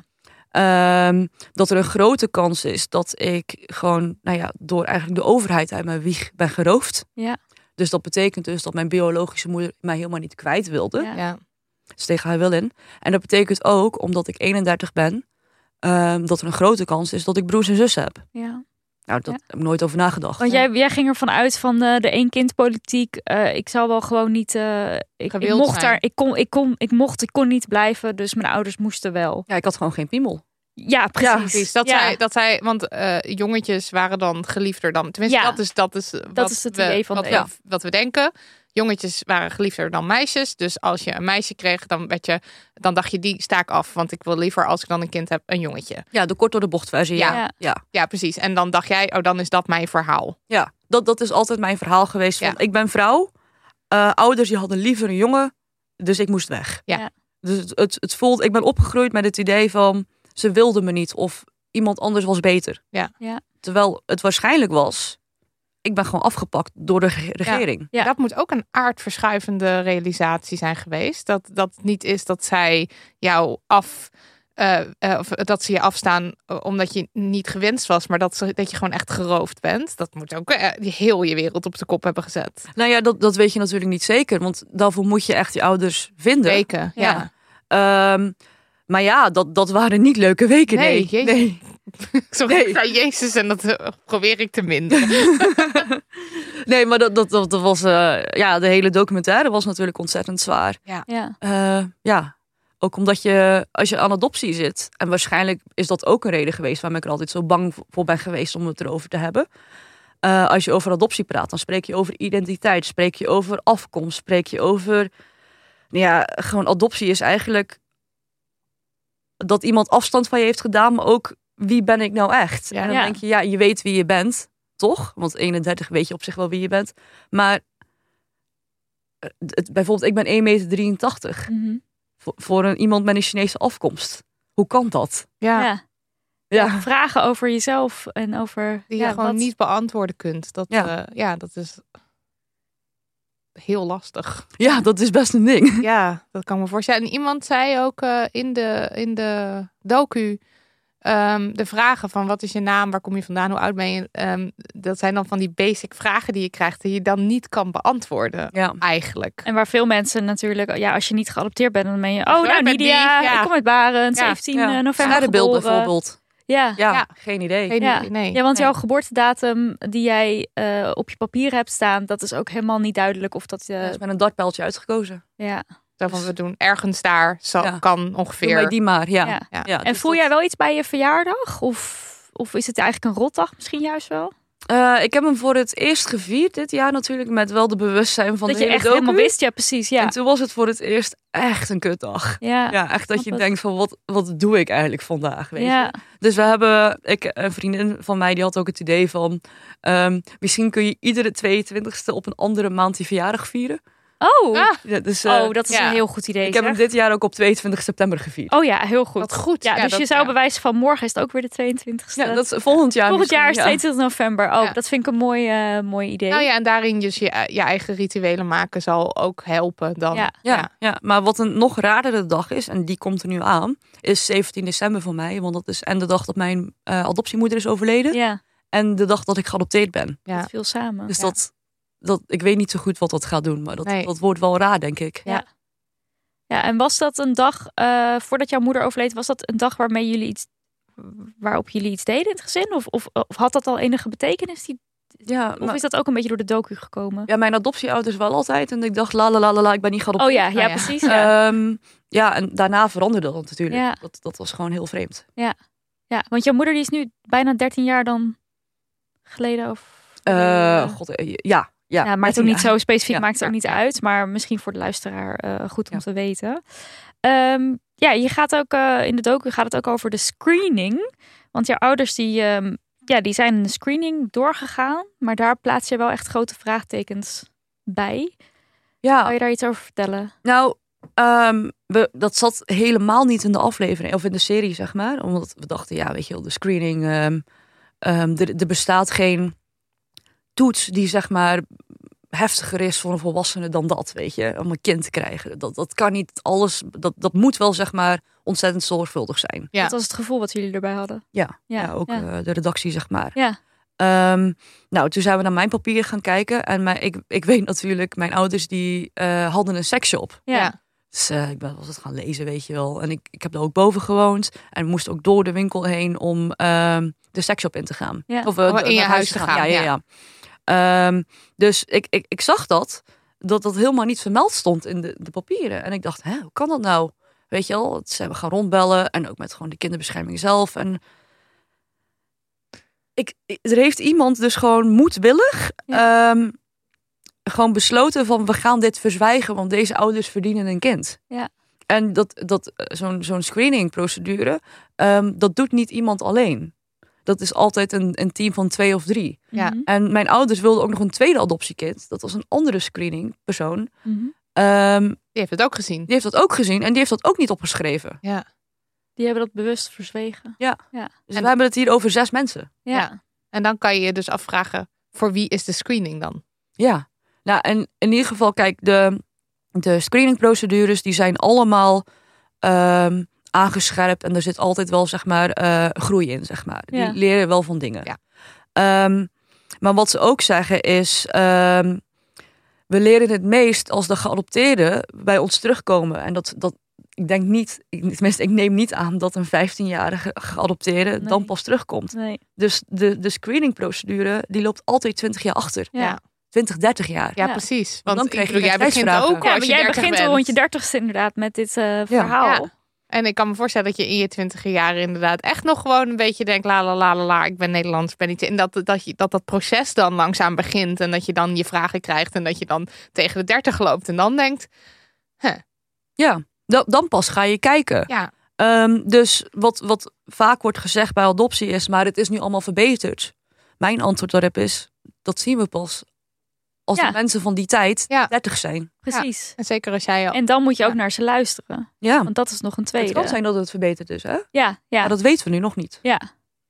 Dat er een grote kans is dat ik gewoon, door eigenlijk de overheid uit mijn wieg ben geroofd. Ja. Dus dat betekent dus dat mijn biologische moeder mij helemaal niet kwijt wilde. Ja. Ja. Dus tegen haar wil in. En dat betekent ook, omdat ik 31 ben, dat er een grote kans is dat ik broers en zussen heb. Ja. Nou, dat Ja. heb ik nooit over nagedacht. Want jij ging ervan uit van de één-kind-politiek. Ik zou wel gewoon niet. Ik Gewild mocht zijn. daar. Ik kon niet blijven. Dus mijn ouders moesten wel. Ja, ik had gewoon geen piemel. Ja, precies. Precies, dat zij, want jongetjes waren dan geliefder dan, tenminste Ja. dat is het idee van wat we denken. Jongetjes waren geliefder dan meisjes, dus als je een meisje kreeg, dan dacht je die sta ik af, want ik wil liever als ik dan een kind heb een jongetje. Ja, de kort door de bocht versie. Ja. Ja, precies. En dan dacht jij, dan is dat mijn verhaal. Ja, dat is altijd mijn verhaal geweest. Van, Ja. Ik ben vrouw. Ouders die hadden liever een jongen. Dus ik moest weg. Ja. Dus het voelt. Ik ben opgegroeid met het idee van ze wilden me niet. Of iemand anders was beter. Ja. Ja. Terwijl het waarschijnlijk was. Ik ben gewoon afgepakt door de regering. Ja. Dat moet ook een aardverschuivende realisatie zijn geweest. Dat het niet is dat zij jou of dat ze je afstaan omdat je niet gewenst was, maar dat je gewoon echt geroofd bent. Dat moet ook heel je wereld op de kop hebben gezet. Nou ja, dat weet je natuurlijk niet zeker. Want daarvoor moet je echt je ouders vinden. Weken, ja. Maar ja, dat waren niet leuke weken. Nee, Nee, Jezus. nee. Sorry, Nee. ik zei Jezus en dat probeer ik te minderen. Nee, maar dat was... de hele documentaire was natuurlijk ontzettend zwaar. Ja. Ook omdat als je aan adoptie zit, en waarschijnlijk is dat ook een reden geweest waarom ik er altijd zo bang voor ben geweest om het erover te hebben. Als je over adoptie praat, dan spreek je over identiteit, spreek je over afkomst, spreek je over... gewoon adoptie is eigenlijk dat iemand afstand van je heeft gedaan, maar ook wie ben ik nou echt? Ja. En dan Ja. denk je, je weet wie je bent, toch? Want 31 weet je op zich wel wie je bent. Maar bijvoorbeeld, ik ben 1,83 meter. Mhm. Voor iemand met een Chinese afkomst. Hoe kan dat? Ja. Ja, Vragen over jezelf en over... Die je gewoon wat- niet beantwoorden kunt. Dat is heel lastig. ja, dat is best een ding. Ja, dat kan ik me voorstellen. En iemand zei ook in de docu de vragen van wat is je naam, waar kom je vandaan, hoe oud ben je? Dat zijn dan van die basic vragen die je krijgt die je dan niet kan beantwoorden. Ja. Eigenlijk. En waar veel mensen natuurlijk... Ja, als je niet geadopteerd bent, dan ben je... Oh, Zo, nou ik ben Nidia, die, ja. ik kom uit Barend, Ja. 17 Ja. november Sterrenbeeld geboren. bijvoorbeeld. Ja. Ja. Geen idee. Geen Ja. idee, nee. Ja, want Nee. jouw geboortedatum die jij op je papier hebt staan, dat is ook helemaal niet duidelijk of dat... Dat is met een dartpijltje uitgekozen. ja. Zo van, we doen ergens daar, Ja. kan Doe ongeveer. mij die maar, ja. Ja. Ja. En dus voel dat- jij wel iets bij je verjaardag? Of is het eigenlijk een rotdag misschien juist wel? Ik heb hem voor het eerst gevierd dit jaar natuurlijk. Met wel de bewustzijn van Dat de je hele echt docu. helemaal wist, ja precies. Ja. En toen was het voor het eerst echt een kutdag. Ja. Ja, echt dat je snap het. denkt van wat doe ik eigenlijk vandaag, weet Ja. je. Dus een vriendin van mij die had ook het idee van... misschien kun je iedere 22e op een andere maand die verjaardag vieren. Oh. Ah, Ja, dus, Dat is ja. een heel goed idee. ik heb hem zeg. dit jaar ook op 22 september gevierd. Oh ja, heel goed. Wat goed. Ja, dus dat- je zou ja. bewijzen van morgen is het ook weer de 22e. Ja, dat is volgend jaar. Volgend jaar is misschien, 22 november. Oh, Ja. dat vind ik een mooi idee. Nou ja, en daarin dus je eigen rituelen maken zal ook helpen dan. Ja. Ja, maar wat een nog raardere dag is, en die komt er nu aan, is 17 december voor mij. Want dat is en de dag dat mijn adoptiemoeder is overleden. Ja, En de dag dat ik geadopteerd ben. Ja. dat viel samen. Dus Ja. dat, ik weet niet zo goed wat dat gaat doen. Maar Nee. dat wordt wel raar, denk ik. Ja. Ja, en was dat een dag, voordat jouw moeder overleed, was dat een dag waarop jullie iets deden in het gezin? Of had dat al enige betekenis? Ja, Of is dat ook een beetje door de docu gekomen? ja, mijn adoptieouders wel altijd. En ik dacht, la, ik ben niet geadopteerd. Oh ja, ja. precies. Ja. Ja, en daarna veranderde dat natuurlijk. Ja. Dat was gewoon heel vreemd. Ja, want jouw moeder die is nu bijna 13 jaar dan geleden? Of... Ja. Ja, maakt ook niet zo specifiek, Ja. maakt het ook niet uit. Maar misschien voor de luisteraar goed om Ja. te weten. Je gaat ook in de docu gaat het ook over de screening. Want jouw ouders die zijn een screening doorgegaan. Maar daar plaats je wel echt grote vraagtekens bij. Ja, Kan je daar iets over vertellen? nou, dat zat helemaal niet in de aflevering. Of in de serie, zeg maar. Omdat we dachten, ja, weet je wel, de screening. Er bestaat geen toets die, zeg maar, heftiger is voor een volwassene dan dat, weet je. Om een kind te krijgen. Dat kan niet alles. Dat moet wel, zeg maar, ontzettend zorgvuldig zijn. Ja. Dat was het gevoel wat jullie erbij hadden. Ja, Ja, ook ja. de redactie, zeg maar. Ja, Nou, toen zijn we naar mijn papier gaan kijken. En ik weet natuurlijk, mijn ouders die hadden een seksshop. ja. Ja. Dus ik was het gaan lezen, weet je wel. En ik heb daar ook boven gewoond. En we moesten ook door de winkel heen om de seksshop in te gaan. Ja. Of in je naar huis te gaan, Ja. Dus ik zag dat helemaal niet vermeld stond in de papieren. En ik dacht, hoe kan dat nou? Weet je wel, we gaan rondbellen. En ook met gewoon de kinderbescherming zelf. En er heeft iemand dus gewoon moedwillig gewoon besloten van, we gaan dit verzwijgen, want deze ouders verdienen een kind. Ja. En zo'n screeningprocedure, dat doet niet iemand alleen. Dat is altijd een team van 2 of 3. Ja. Mhm. En mijn ouders wilden ook nog een tweede adoptiekind. Dat was een andere screeningpersoon. Mhm. Die heeft het ook gezien. Die heeft dat ook gezien en die heeft dat ook niet opgeschreven. Ja. Die hebben dat bewust verzwegen. Dus En- we hebben het hier over 6 mensen. Ja. Ja. En dan kan je je dus afvragen, voor wie is de screening dan? Ja, nou en in ieder geval, kijk, de screeningprocedures die zijn allemaal aangescherpt en er zit altijd wel, zeg maar, groei in, zeg maar. Die Ja. leren wel van dingen. Ja. Maar wat ze ook zeggen is, we leren het meest als de geadopteerden bij ons terugkomen. En dat ik denk niet, tenminste, ik neem niet aan dat een 15-jarige geadopteerde Nee. dan pas terugkomt. Nee. Dus de screeningprocedure die loopt altijd 20 jaar achter. Ja. 20, 30 jaar. Ja, Ja. precies. Dan Want krijg je jij begint identiteitsvragen. ook Ja, als maar je jij 30 begint bent. al rond je 30ste inderdaad met dit verhaal. Ja. En ik kan me voorstellen dat je in je 20 jaar inderdaad echt nog gewoon een beetje denkt, la, ik ben Nederlands, ik ben niet. En dat proces dan langzaam begint en dat je dan je vragen krijgt en dat je dan tegen de 30 loopt en dan denkt, Ja, dan pas ga je kijken. ja, Dus wat vaak wordt gezegd bij adoptie is, maar het is nu allemaal verbeterd. Mijn antwoord daarop is, dat zien we pas als Ja. de mensen van die tijd Ja. 30 zijn. Precies. en zeker als jij al... En dan moet je ook Ja. naar ze luisteren. Ja, Want dat is nog een het tweede. kan zijn dat het verbeterd is, hè? Ja. Maar dat weten we nu nog niet. Ja.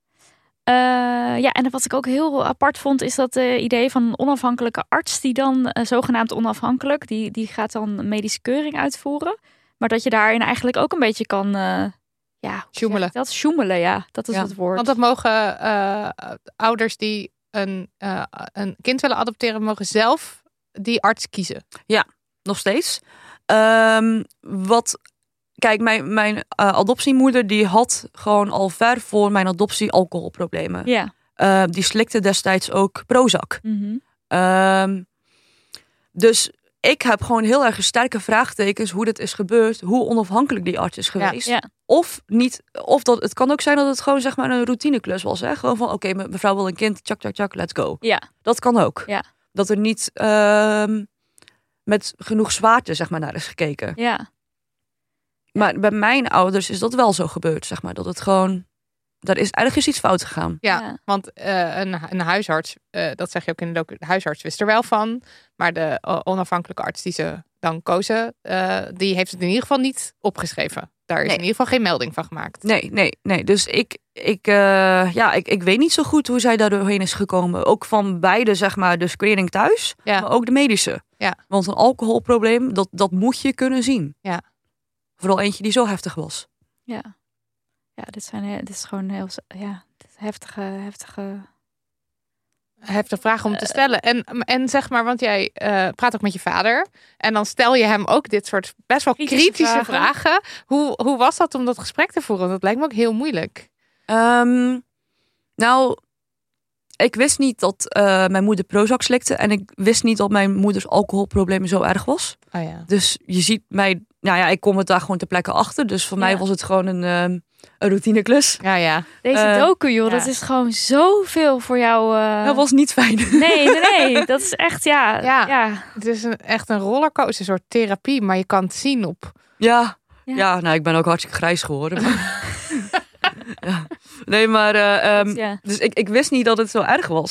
En wat ik ook heel apart vond, is dat idee van een onafhankelijke arts, die dan zogenaamd onafhankelijk, die gaat dan medische keuring uitvoeren. Maar dat je daarin eigenlijk ook een beetje kan Sjoemelen. Dat sjoemelen, ja. Dat is Ja. het woord. Want dat mogen ouders die een kind willen adopteren, mogen zelf die arts kiezen. Nog steeds. Wat kijk, mijn adoptiemoeder die had gewoon al ver voor mijn adoptie alcoholproblemen. Ja. Die slikte destijds ook Prozac. Dus ik heb gewoon heel erg sterke vraagtekens hoe dit is gebeurd, hoe onafhankelijk die arts is geweest. Ja. Of niet, of dat het kan ook zijn dat het gewoon zeg maar een routineklus was. Hè? Gewoon van oké, mevrouw wil een kind, tjak, let's go. Ja. Dat kan ook. Ja. Dat er niet met genoeg zwaarte zeg maar naar is gekeken. Ja. Maar bij mijn ouders is dat wel zo gebeurd, zeg maar. Dat het gewoon, er is iets fout gegaan. Ja, want een huisarts, dat zeg je ook in de de huisarts wist er wel van. Maar de onafhankelijke arts die ze dan kozen, die heeft het in ieder geval niet opgeschreven. Daar is in ieder geval geen melding van gemaakt. Nee. Dus ik weet niet zo goed hoe zij daar doorheen is gekomen. Ook van beide, zeg maar, de screening thuis, maar ook de medische. Ja. Want een alcoholprobleem, dat moet je kunnen zien. Ja. Vooral eentje die zo heftig was. Ja. Ja, dit is gewoon heel heftige vraag om te stellen. En zeg maar, want jij praat ook met je vader. En dan stel je hem ook dit soort best wel kritische vragen. Hoe was dat om dat gesprek te voeren? Dat lijkt me ook heel moeilijk. Nou, ik wist niet dat mijn moeder Prozac slikte. En ik wist niet dat mijn moeders alcoholprobleem zo erg was. Oh ja. Dus je ziet mij, ik kom het daar gewoon ter plekke achter. Dus voor mij was het gewoon een routineklus. Ja. Deze docu, joh, dat is gewoon zoveel voor jou. Dat was niet fijn. Nee, dat is echt, ja. Het is echt een rollercoaster, een soort therapie, maar je kan het zien op. Ja, nou, ik ben ook hartstikke grijs geworden. Ja. Nee, maar dus ik wist niet dat het zo erg was.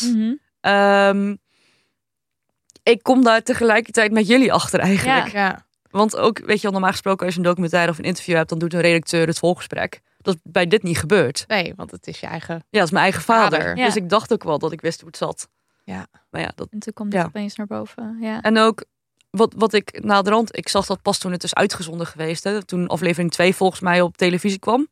Ik kom daar tegelijkertijd met jullie achter eigenlijk. Ja. Want ook, weet je wel, normaal gesproken als je een documentaire of een interview hebt, dan doet een redacteur het volgesprek. Dat is bij dit niet gebeurd. Nee, want het is je eigen. Ja, dat is mijn eigen vader. Ja. Dus ik dacht ook wel dat ik wist hoe het zat. Ja. Maar ja, En toen kwam het opeens naar boven. Ja. En ook wat ik naderhand, ik zag dat pas toen het is uitgezonden geweest. Hè, toen aflevering 2 volgens mij op televisie kwam.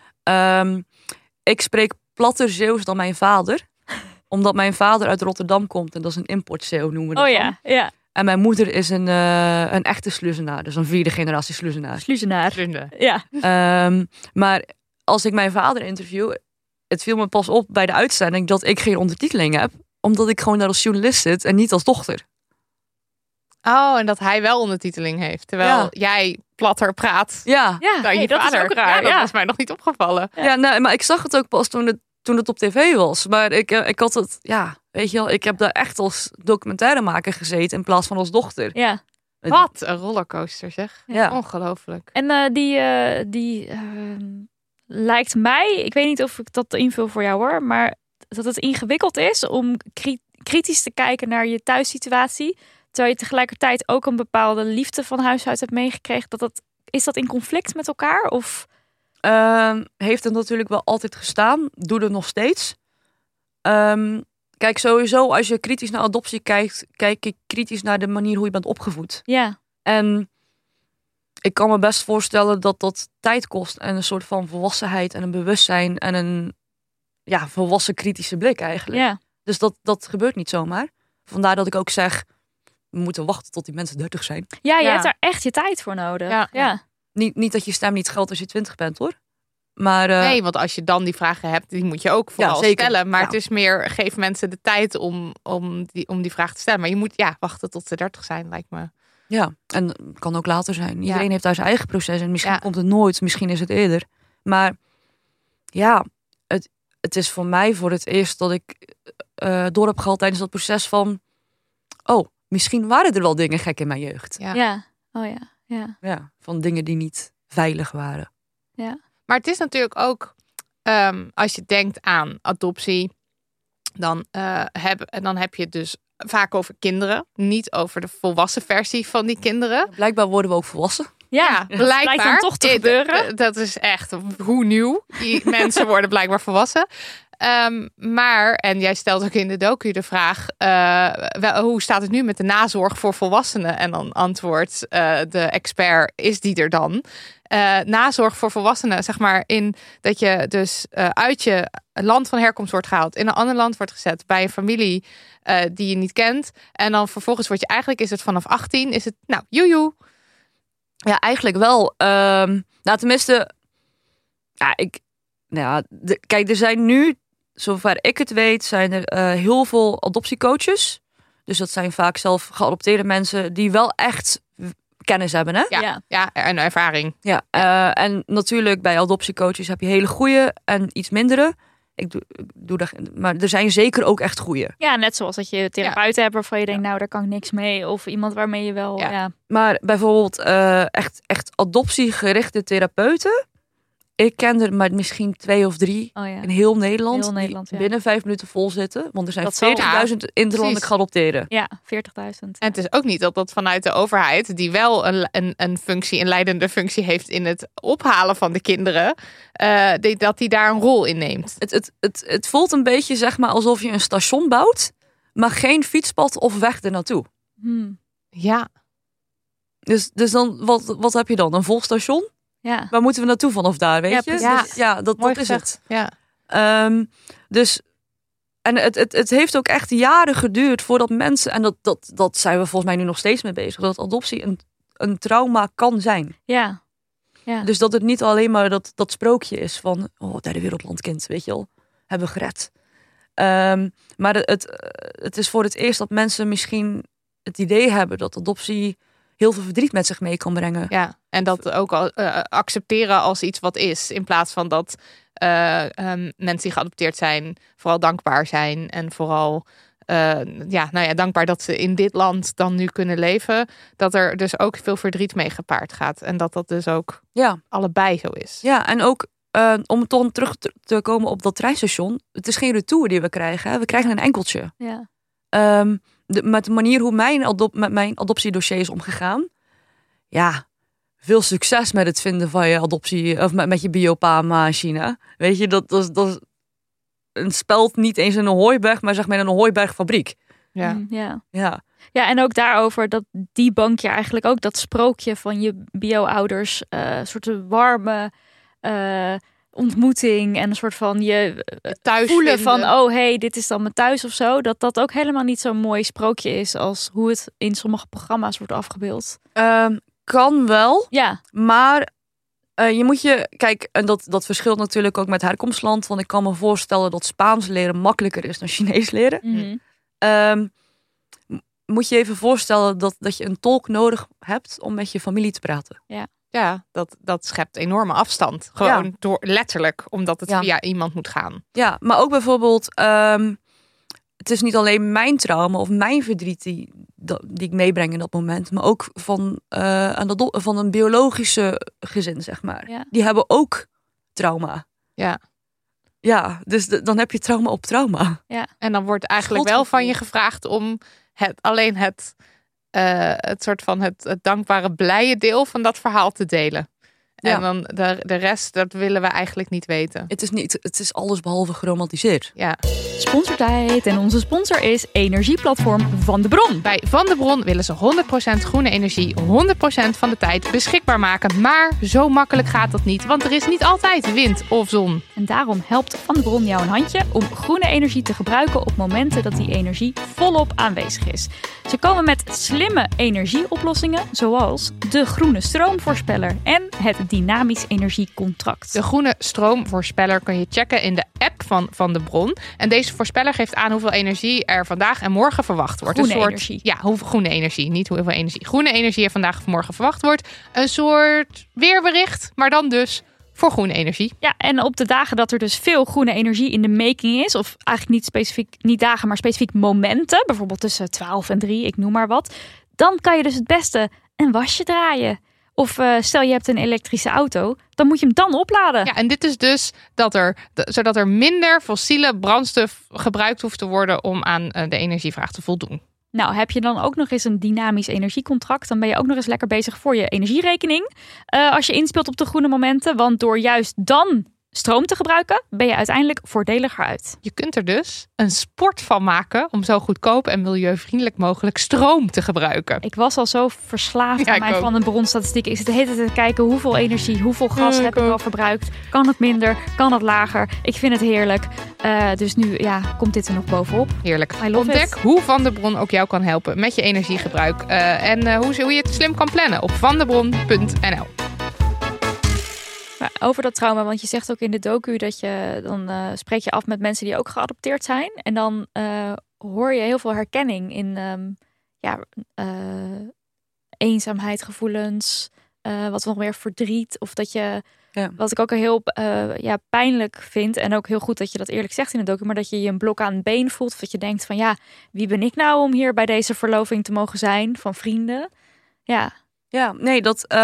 Ik spreek platter Zeeuws dan mijn vader. Omdat mijn vader uit Rotterdam komt. En dat is een importzeeuw noemen we dat dan. Ja. En mijn moeder is een echte Sluizenaar. Dus een 4e generatie Sluizenaar. Ja. Maar als ik mijn vader interview, het viel me pas op bij de uitzending dat ik geen ondertiteling heb. Omdat ik gewoon daar als journalist zit en niet als dochter. Oh, en dat hij wel ondertiteling heeft. Terwijl jij platter praat. Ja. Dan je dat vader. is ook raar. Dat was mij nog niet opgevallen. Ja, nee, maar ik zag het ook pas toen het op tv was. Maar ik had het, weet je wel, ik heb daar echt als documentairemaker gezeten in plaats van als dochter. Ja. Wat een rollercoaster zeg. Ja. Ongelooflijk. En die lijkt mij, ik weet niet of ik dat invul voor jou hoor, maar dat het ingewikkeld is om kritisch te kijken naar je thuissituatie, terwijl je tegelijkertijd ook een bepaalde liefde van huis uit hebt meegekregen. Is dat in conflict met elkaar? Of? Heeft het natuurlijk wel altijd gestaan. Doe het nog steeds. Kijk, sowieso als je kritisch naar adoptie kijkt, kijk ik kritisch naar de manier hoe je bent opgevoed. Ja. En ik kan me best voorstellen dat dat tijd kost en een soort van volwassenheid en een bewustzijn en een volwassen kritische blik eigenlijk. Ja. Dus dat gebeurt niet zomaar. Vandaar dat ik ook zeg, we moeten wachten tot die mensen 30 zijn. Ja, je hebt daar echt je tijd voor nodig. Ja. Niet dat je stem niet geldt als je 20 bent hoor. Maar, nee, want als je dan die vragen hebt, die moet je ook vooral stellen. Maar ja. Het is meer, geef mensen de tijd om die vraag te stellen. Maar je moet wachten tot ze 30 zijn, lijkt me. Ja, en het kan ook later zijn. Iedereen heeft daar zijn eigen proces. En misschien komt het nooit, misschien is het eerder. Maar het is voor mij voor het eerst dat ik door heb gehad tijdens dat proces van... Oh, misschien waren er wel dingen gek in mijn jeugd. Ja. Oh ja. Ja, van dingen die niet veilig waren. Ja. Maar het is natuurlijk ook, als je denkt aan adoptie, dan heb je het dus vaak over kinderen. Niet over de volwassen versie van die kinderen. Blijkbaar worden we ook volwassen. Ja, blijkbaar. Blijkt dan toch te gebeuren. Dat is echt hoe nieuw. Die mensen worden blijkbaar volwassen. Maar, en jij stelt ook in de docu de vraag, hoe staat het nu met de nazorg voor volwassenen? En dan antwoordt de expert, is die er dan? Nazorg voor volwassenen, zeg maar, in dat je dus uit je land van herkomst wordt gehaald, in een ander land wordt gezet, bij een familie die je niet kent. En dan vervolgens is het vanaf 18, is het, joejoe. Ja, eigenlijk wel. Tenminste... Kijk, er zijn nu, zover ik het weet, zijn er heel veel adoptiecoaches. Dus dat zijn vaak zelf geadopteerde mensen die wel echt kennis hebben, hè? Ja, en ervaring. Ja. En natuurlijk bij adoptiecoaches heb je hele goeie en iets mindere. Ik doe dat, maar er zijn zeker ook echt goeie. Ja, net zoals dat je therapeuten hebt waarvan je denkt, nou, daar kan ik niks mee. Of iemand waarmee je wel... Ja. Maar bijvoorbeeld echt adoptiegerichte therapeuten. Ik ken er maar misschien 2 of 3 in heel Nederland. Die binnen 5 minuten vol zitten. Want er zijn 40.000 interlandelijk geadopteerden. Ja, 40.000. En het is ook niet dat vanuit de overheid, die wel een functie, een leidende functie heeft in het ophalen van de kinderen, dat die daar een rol in neemt. Het voelt een beetje, zeg maar, alsof je een station bouwt, maar geen fietspad of weg ernaartoe. Ja. Dus dan, wat heb je dan? Een vol station? Ja. Waar moeten we naartoe vanaf daar, weet je? Ja. Dus, dat is het. Ja. Dus, en het heeft ook echt jaren geduurd voordat mensen, en dat zijn we volgens mij nu nog steeds mee bezig, dat adoptie een trauma kan zijn. Ja. Dus dat het niet alleen maar dat sprookje is van, derde wereldlandkind, weet je wel, hebben we gered. Maar het is voor het eerst dat mensen misschien het idee hebben dat adoptie heel veel verdriet met zich mee kan brengen. Ja, en dat ook accepteren als iets wat is. In plaats van dat mensen die geadopteerd zijn vooral dankbaar zijn. En vooral dankbaar dat ze in dit land dan nu kunnen leven. Dat er dus ook veel verdriet mee gepaard gaat. En dat dus ook allebei zo is. Ja, en ook om toch terug te komen op dat treinstation. Het is geen retour die we krijgen. Hè? We krijgen een enkeltje. Ja. Met de manier hoe met mijn adoptiedossier is omgegaan. Ja, veel succes met het vinden van je adoptie of met je biopa-machine. Weet je, dat een speld niet eens in een hooiberg, maar zeg maar in een hooibergfabriek. Ja, en ook daarover dat die bankje eigenlijk ook dat sprookje van je bio-ouders, soort warme ontmoeting en een soort van je thuis voelen vinden. Van dit is dan mijn thuis of zo. Dat ook helemaal niet zo'n mooi sprookje is als hoe het in sommige programma's wordt afgebeeld. Kan wel. Ja. Maar je moet kijk, en dat verschilt natuurlijk ook met herkomstland. Want ik kan me voorstellen dat Spaans leren makkelijker is dan Chinees leren. Mm-hmm. Moet je even voorstellen dat je een tolk nodig hebt om met je familie te praten. Ja, dat schept enorme afstand. Gewoon door letterlijk, omdat het via iemand moet gaan. Ja, maar ook bijvoorbeeld, het is niet alleen mijn trauma of mijn verdriet die ik meebreng in dat moment, maar ook van een biologische gezin, zeg maar. Ja. Die hebben ook trauma. Ja. Ja, dus dan heb je trauma op trauma. Ja. En dan wordt eigenlijk wel van je gevraagd om het soort van het dankbare, blije deel van dat verhaal te delen. En dan de rest, dat willen we eigenlijk niet weten. Het is alles behalve geromantiseerd. Ja. Sponsortijd. En onze sponsor is energieplatform Van de Bron. Bij Van de Bron willen ze 100% groene energie 100% van de tijd beschikbaar maken. Maar zo makkelijk gaat dat niet, want er is niet altijd wind of zon. En daarom helpt Van de Bron jou een handje om groene energie te gebruiken op momenten dat die energie volop aanwezig is. Ze komen met slimme energieoplossingen, zoals de groene stroomvoorspeller en het dynamisch energiecontract. De groene stroomvoorspeller kun je checken in de app van de Bron. En deze voorspeller geeft aan hoeveel energie er vandaag en morgen verwacht wordt. Groene energie. Ja, groene energie, niet hoeveel energie. Groene energie er vandaag of morgen verwacht wordt. Een soort weerbericht, maar dan dus voor groene energie. Ja, en op de dagen dat er dus veel groene energie in de making is, of eigenlijk niet dagen, maar specifiek momenten, bijvoorbeeld tussen 12 en 3, ik noem maar wat, dan kan je dus het beste een wasje draaien. Of stel je hebt een elektrische auto, dan moet je hem dan opladen. Ja, en dit is dus zodat er minder fossiele brandstof gebruikt hoeft te worden om aan de energievraag te voldoen. Nou, heb je dan ook nog eens een dynamisch energiecontract, dan ben je ook nog eens lekker bezig voor je energierekening. Als je inspeelt op de groene momenten, want door juist dan stroom te gebruiken, ben je uiteindelijk voordeliger uit. Je kunt er dus een sport van maken om zo goedkoop en milieuvriendelijk mogelijk stroom te gebruiken. Ik was al zo verslaafd aan ik mijn ook. Van den Bron-statistieken. Ik zit de hele tijd te kijken hoeveel energie, hoeveel gas heb ik wel verbruikt. Kan het minder? Kan het lager? Ik vind het heerlijk. Dus nu komt dit er nog bovenop. Heerlijk. I love Ontdek it. hoe Van der Bron ook jou kan helpen met je energiegebruik. En hoe je het slim kan plannen op vandebron.nl. Maar over dat trauma, want je zegt ook in de docu dat je dan spreek je af met mensen die ook geadopteerd zijn. En dan hoor je heel veel herkenning in eenzaamheid, gevoelens, wat nog meer verdriet. Of dat je, wat ik ook heel pijnlijk vind. En ook heel goed dat je dat eerlijk zegt in de docu. Maar dat je je een blok aan het been voelt. Of dat je denkt van wie ben ik nou om hier bij deze verloving te mogen zijn van vrienden? Ja. Ja, nee,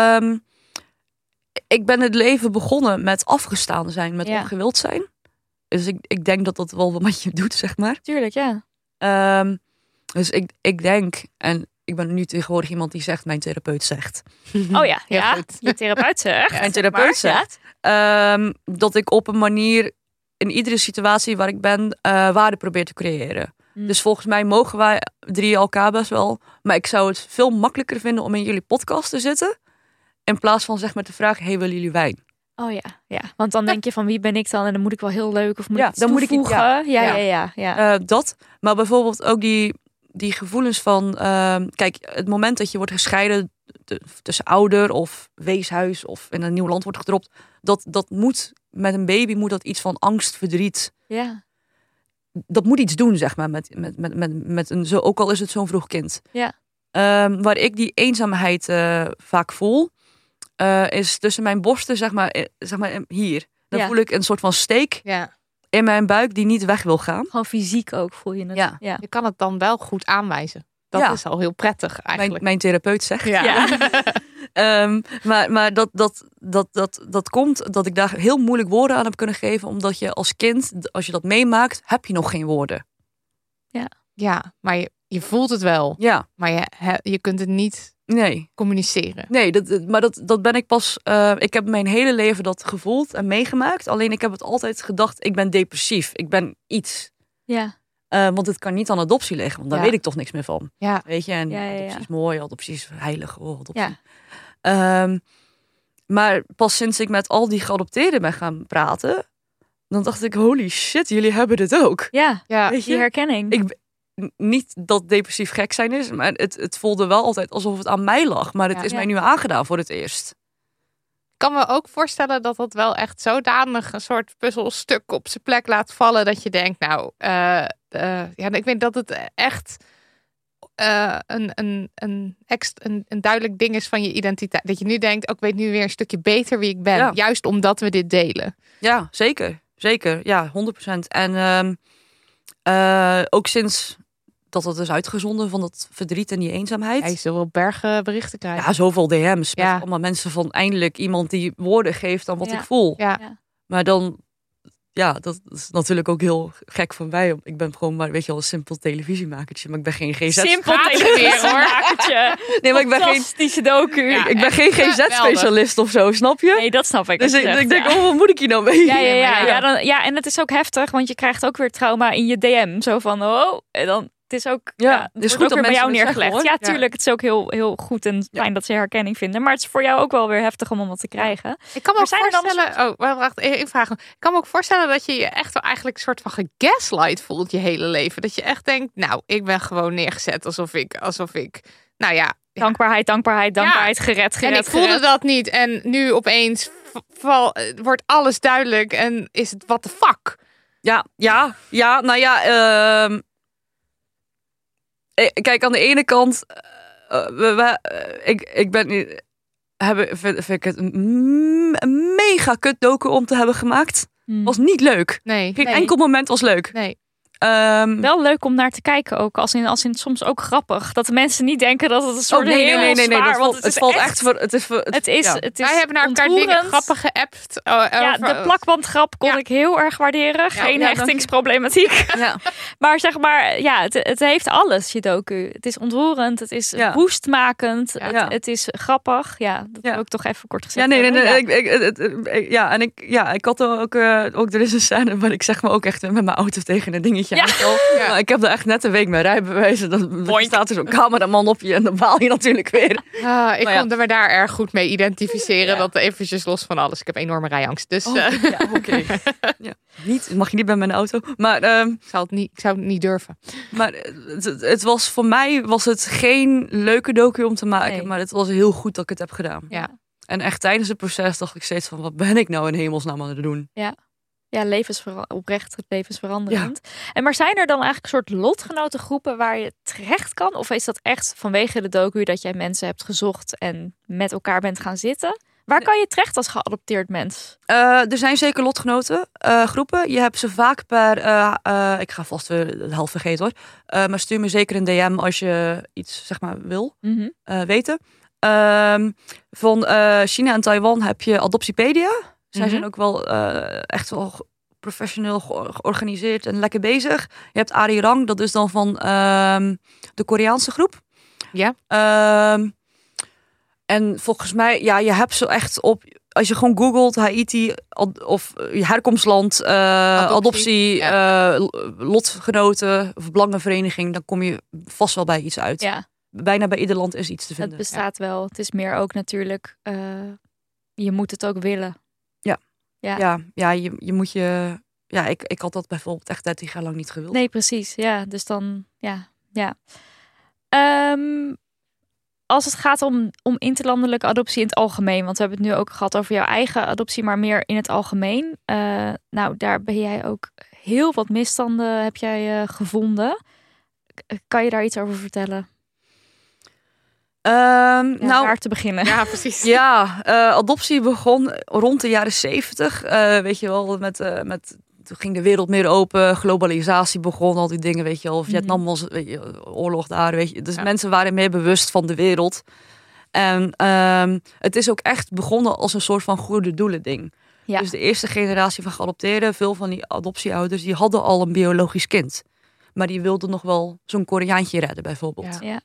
ik ben het leven begonnen met afgestaan zijn, met ongewild zijn. Dus ik denk dat dat wel wat met je doet, zeg maar. Tuurlijk, ja. Dus ik denk, en ik ben nu tegenwoordig iemand die zegt, mijn therapeut zegt. Oh ja, je therapeut zegt. Mijn therapeut zegt dat ik op een manier in iedere situatie waar ik ben waarde probeer te creëren. Dus volgens mij mogen wij 3 elkaar best wel. Maar ik zou het veel makkelijker vinden om in jullie podcast te zitten. In plaats van zeg maar te vragen, hey, willen jullie wijn? Oh ja. Want dan denk je van wie ben ik dan? En dan moet ik wel heel leuk of moet ik iets dan moet ik toevoegen? Ja. Dat. Maar bijvoorbeeld ook die gevoelens van... kijk, het moment dat je wordt gescheiden tussen ouder of weeshuis of in een nieuw land wordt gedropt. Dat moet, met een baby moet dat iets van angst, verdriet. Ja. Dat moet iets doen, zeg maar, met een zo, ook al is het zo'n vroeg kind. Ja. Waar ik die eenzaamheid vaak voel, is tussen mijn borsten, zeg maar hier. Dan voel ik een soort van steek in mijn buik die niet weg wil gaan. Gewoon fysiek ook voel je het. Ja. Je kan het dan wel goed aanwijzen. Dat is al heel prettig eigenlijk. Mijn therapeut zegt. Ja. Maar dat komt dat ik daar heel moeilijk woorden aan heb kunnen geven. Omdat je als kind, als je dat meemaakt, heb je nog geen woorden. Ja, maar je voelt het wel. Ja. Maar je kunt het niet communiceren. Nee, maar dat ben ik pas... ik heb mijn hele leven dat gevoeld en meegemaakt. Alleen ik heb het altijd gedacht, ik ben depressief. Ik ben iets. Ja. Want het kan niet aan adoptie liggen. Want daar weet ik toch niks meer van. Ja. Weet je, en adoptie is mooi, adoptie is heilig. Adoptie. Ja. Maar pas sinds ik met al die geadopteerden ben gaan praten... dan dacht ik, holy shit, jullie hebben dit ook. Ja, weet je? Die herkenning. Niet dat depressief gek zijn is, maar het voelde wel altijd alsof het aan mij lag. Maar het is mij nu aangedaan voor het eerst. Ik kan me ook voorstellen dat dat wel echt zodanig een soort puzzelstuk op zijn plek laat vallen. Dat je denkt, ik weet dat het echt een duidelijk ding is van je identiteit. Dat je nu denkt, ik weet nu weer een stukje beter wie ik ben. Ja. Juist omdat we dit delen. Ja, zeker. Zeker, ja, 100%. En ook sinds dat het is uitgezonden van dat verdriet en die eenzaamheid. Hij zult wel bergen berichten krijgen. Ja, zoveel DM's. Met allemaal mensen van eindelijk iemand die woorden geeft aan wat ik voel. Ja. Maar dan, dat is natuurlijk ook heel gek van mij. Ik ben gewoon maar, weet je wel, een simpel televisiemakertje. Maar ik ben geen GZ. Simpel televisiemakertje. Nee, maar ik ben fantastische docu. Ik ben geen GZ-specialist of zo, snap je? Nee, dat snap ik. Dus ik denk, wat moet ik hier nou mee? Ja, en het is ook heftig, want je krijgt ook weer trauma in je DM. Zo van, en dan... Het is ook, het is goed ook weer bij jou neergelegd. Zeggen, ja, tuurlijk. Het is ook heel, heel goed en fijn dat ze herkenning vinden. Maar het is voor jou ook wel weer heftig om wat te krijgen. Ik kan me ook voorstellen... wacht, één vraag. Ik kan me ook voorstellen dat je je echt wel eigenlijk een soort van gegaslight voelt je hele leven. Dat je echt denkt, ik ben gewoon neergezet alsof ik Dankbaarheid, gered. En ik voelde dat niet. En nu opeens wordt alles duidelijk en is het what the fuck? Kijk, aan de ene kant, vind ik het een mega kut docu om te hebben gemaakt. Was niet leuk. Nee. Geen enkel moment was leuk. Nee. Wel leuk om naar te kijken ook. Als in soms ook grappig. Dat de mensen niet denken dat het een soort nee. zwaar... Want het valt echt voor... Het is Wij hebben naar elkaar dingen grappig geappt. De plakbandgrap kon ik heel erg waarderen. Geen hechtingsproblematiek. Maar zeg maar, ja, het heeft alles, je docu. Het is ontroerend, het is boostmakend, het is grappig. Ja, dat heb ik toch even kort gezegd. Ja, nee. Ik had ook er is een scène waar ik zeg maar ook echt met mijn auto tegen een dingetje aan. Ja. Maar ik heb er echt net een week mijn rijbewijs. Dan staat er zo'n cameraman op je en dan baal je natuurlijk weer. Ik kon me daar erg goed mee identificeren. Dat eventjes los van alles. Ik heb enorme rijangst. Dus, oké. Mag je niet bij mijn auto. Maar ik zou het niet durven. Maar het was voor mij geen leuke docu om te maken. Nee. Maar het was heel goed dat ik het heb gedaan. Ja. En echt tijdens het proces dacht ik steeds van, wat ben ik nou in hemelsnaam aan het doen? Ja, oprecht levensveranderend. Ja. En maar zijn er dan eigenlijk een soort lotgenotengroepen waar je terecht kan? Of is dat echt vanwege de docu dat jij mensen hebt gezocht en met elkaar bent gaan zitten? Waar kan je terecht als geadopteerd mens? Er zijn zeker lotgenoten groepen. Je hebt ze vaak per... ik ga vast weer de helft vergeten hoor. Maar stuur me zeker een DM als je iets zeg maar wil weten. Van China en Taiwan heb je Adoptiepedia. Zij zijn ook wel echt wel professioneel georganiseerd en lekker bezig. Je hebt Arirang, dat is dan van de Koreaanse groep. Ja. En volgens mij, je hebt zo echt op... Als je gewoon googelt Haiti of je herkomstland, adoptie, lotgenoten of belangenvereniging, dan kom je vast wel bij iets uit. Ja. Bijna bij ieder land is iets te vinden. Het bestaat wel. Het is meer ook natuurlijk, je moet het ook willen. Je moet je... Ja, ik had dat bijvoorbeeld echt 30 jaar lang niet gewild. Nee, precies. Ja, dus dan... Ja. Als het gaat om interlandelijke adoptie in het algemeen, want we hebben het nu ook gehad over jouw eigen adoptie, maar meer in het algemeen. Daar ben jij ook heel wat misstanden heb jij gevonden. Kan je daar iets over vertellen? Waar te beginnen? Ja, precies. Adoptie begon rond de jaren 70. Weet je wel, toen ging de wereld meer open, globalisatie begon, al die dingen, weet je wel. Vietnam was oorlog daar, weet je. Dus mensen waren meer bewust van de wereld. En het is ook echt begonnen als een soort van goede doelen ding. Ja. Dus de eerste generatie van geadopteerden, veel van die adoptieouders, die hadden al een biologisch kind. Maar die wilden nog wel zo'n Koreaantje redden, bijvoorbeeld. Ja.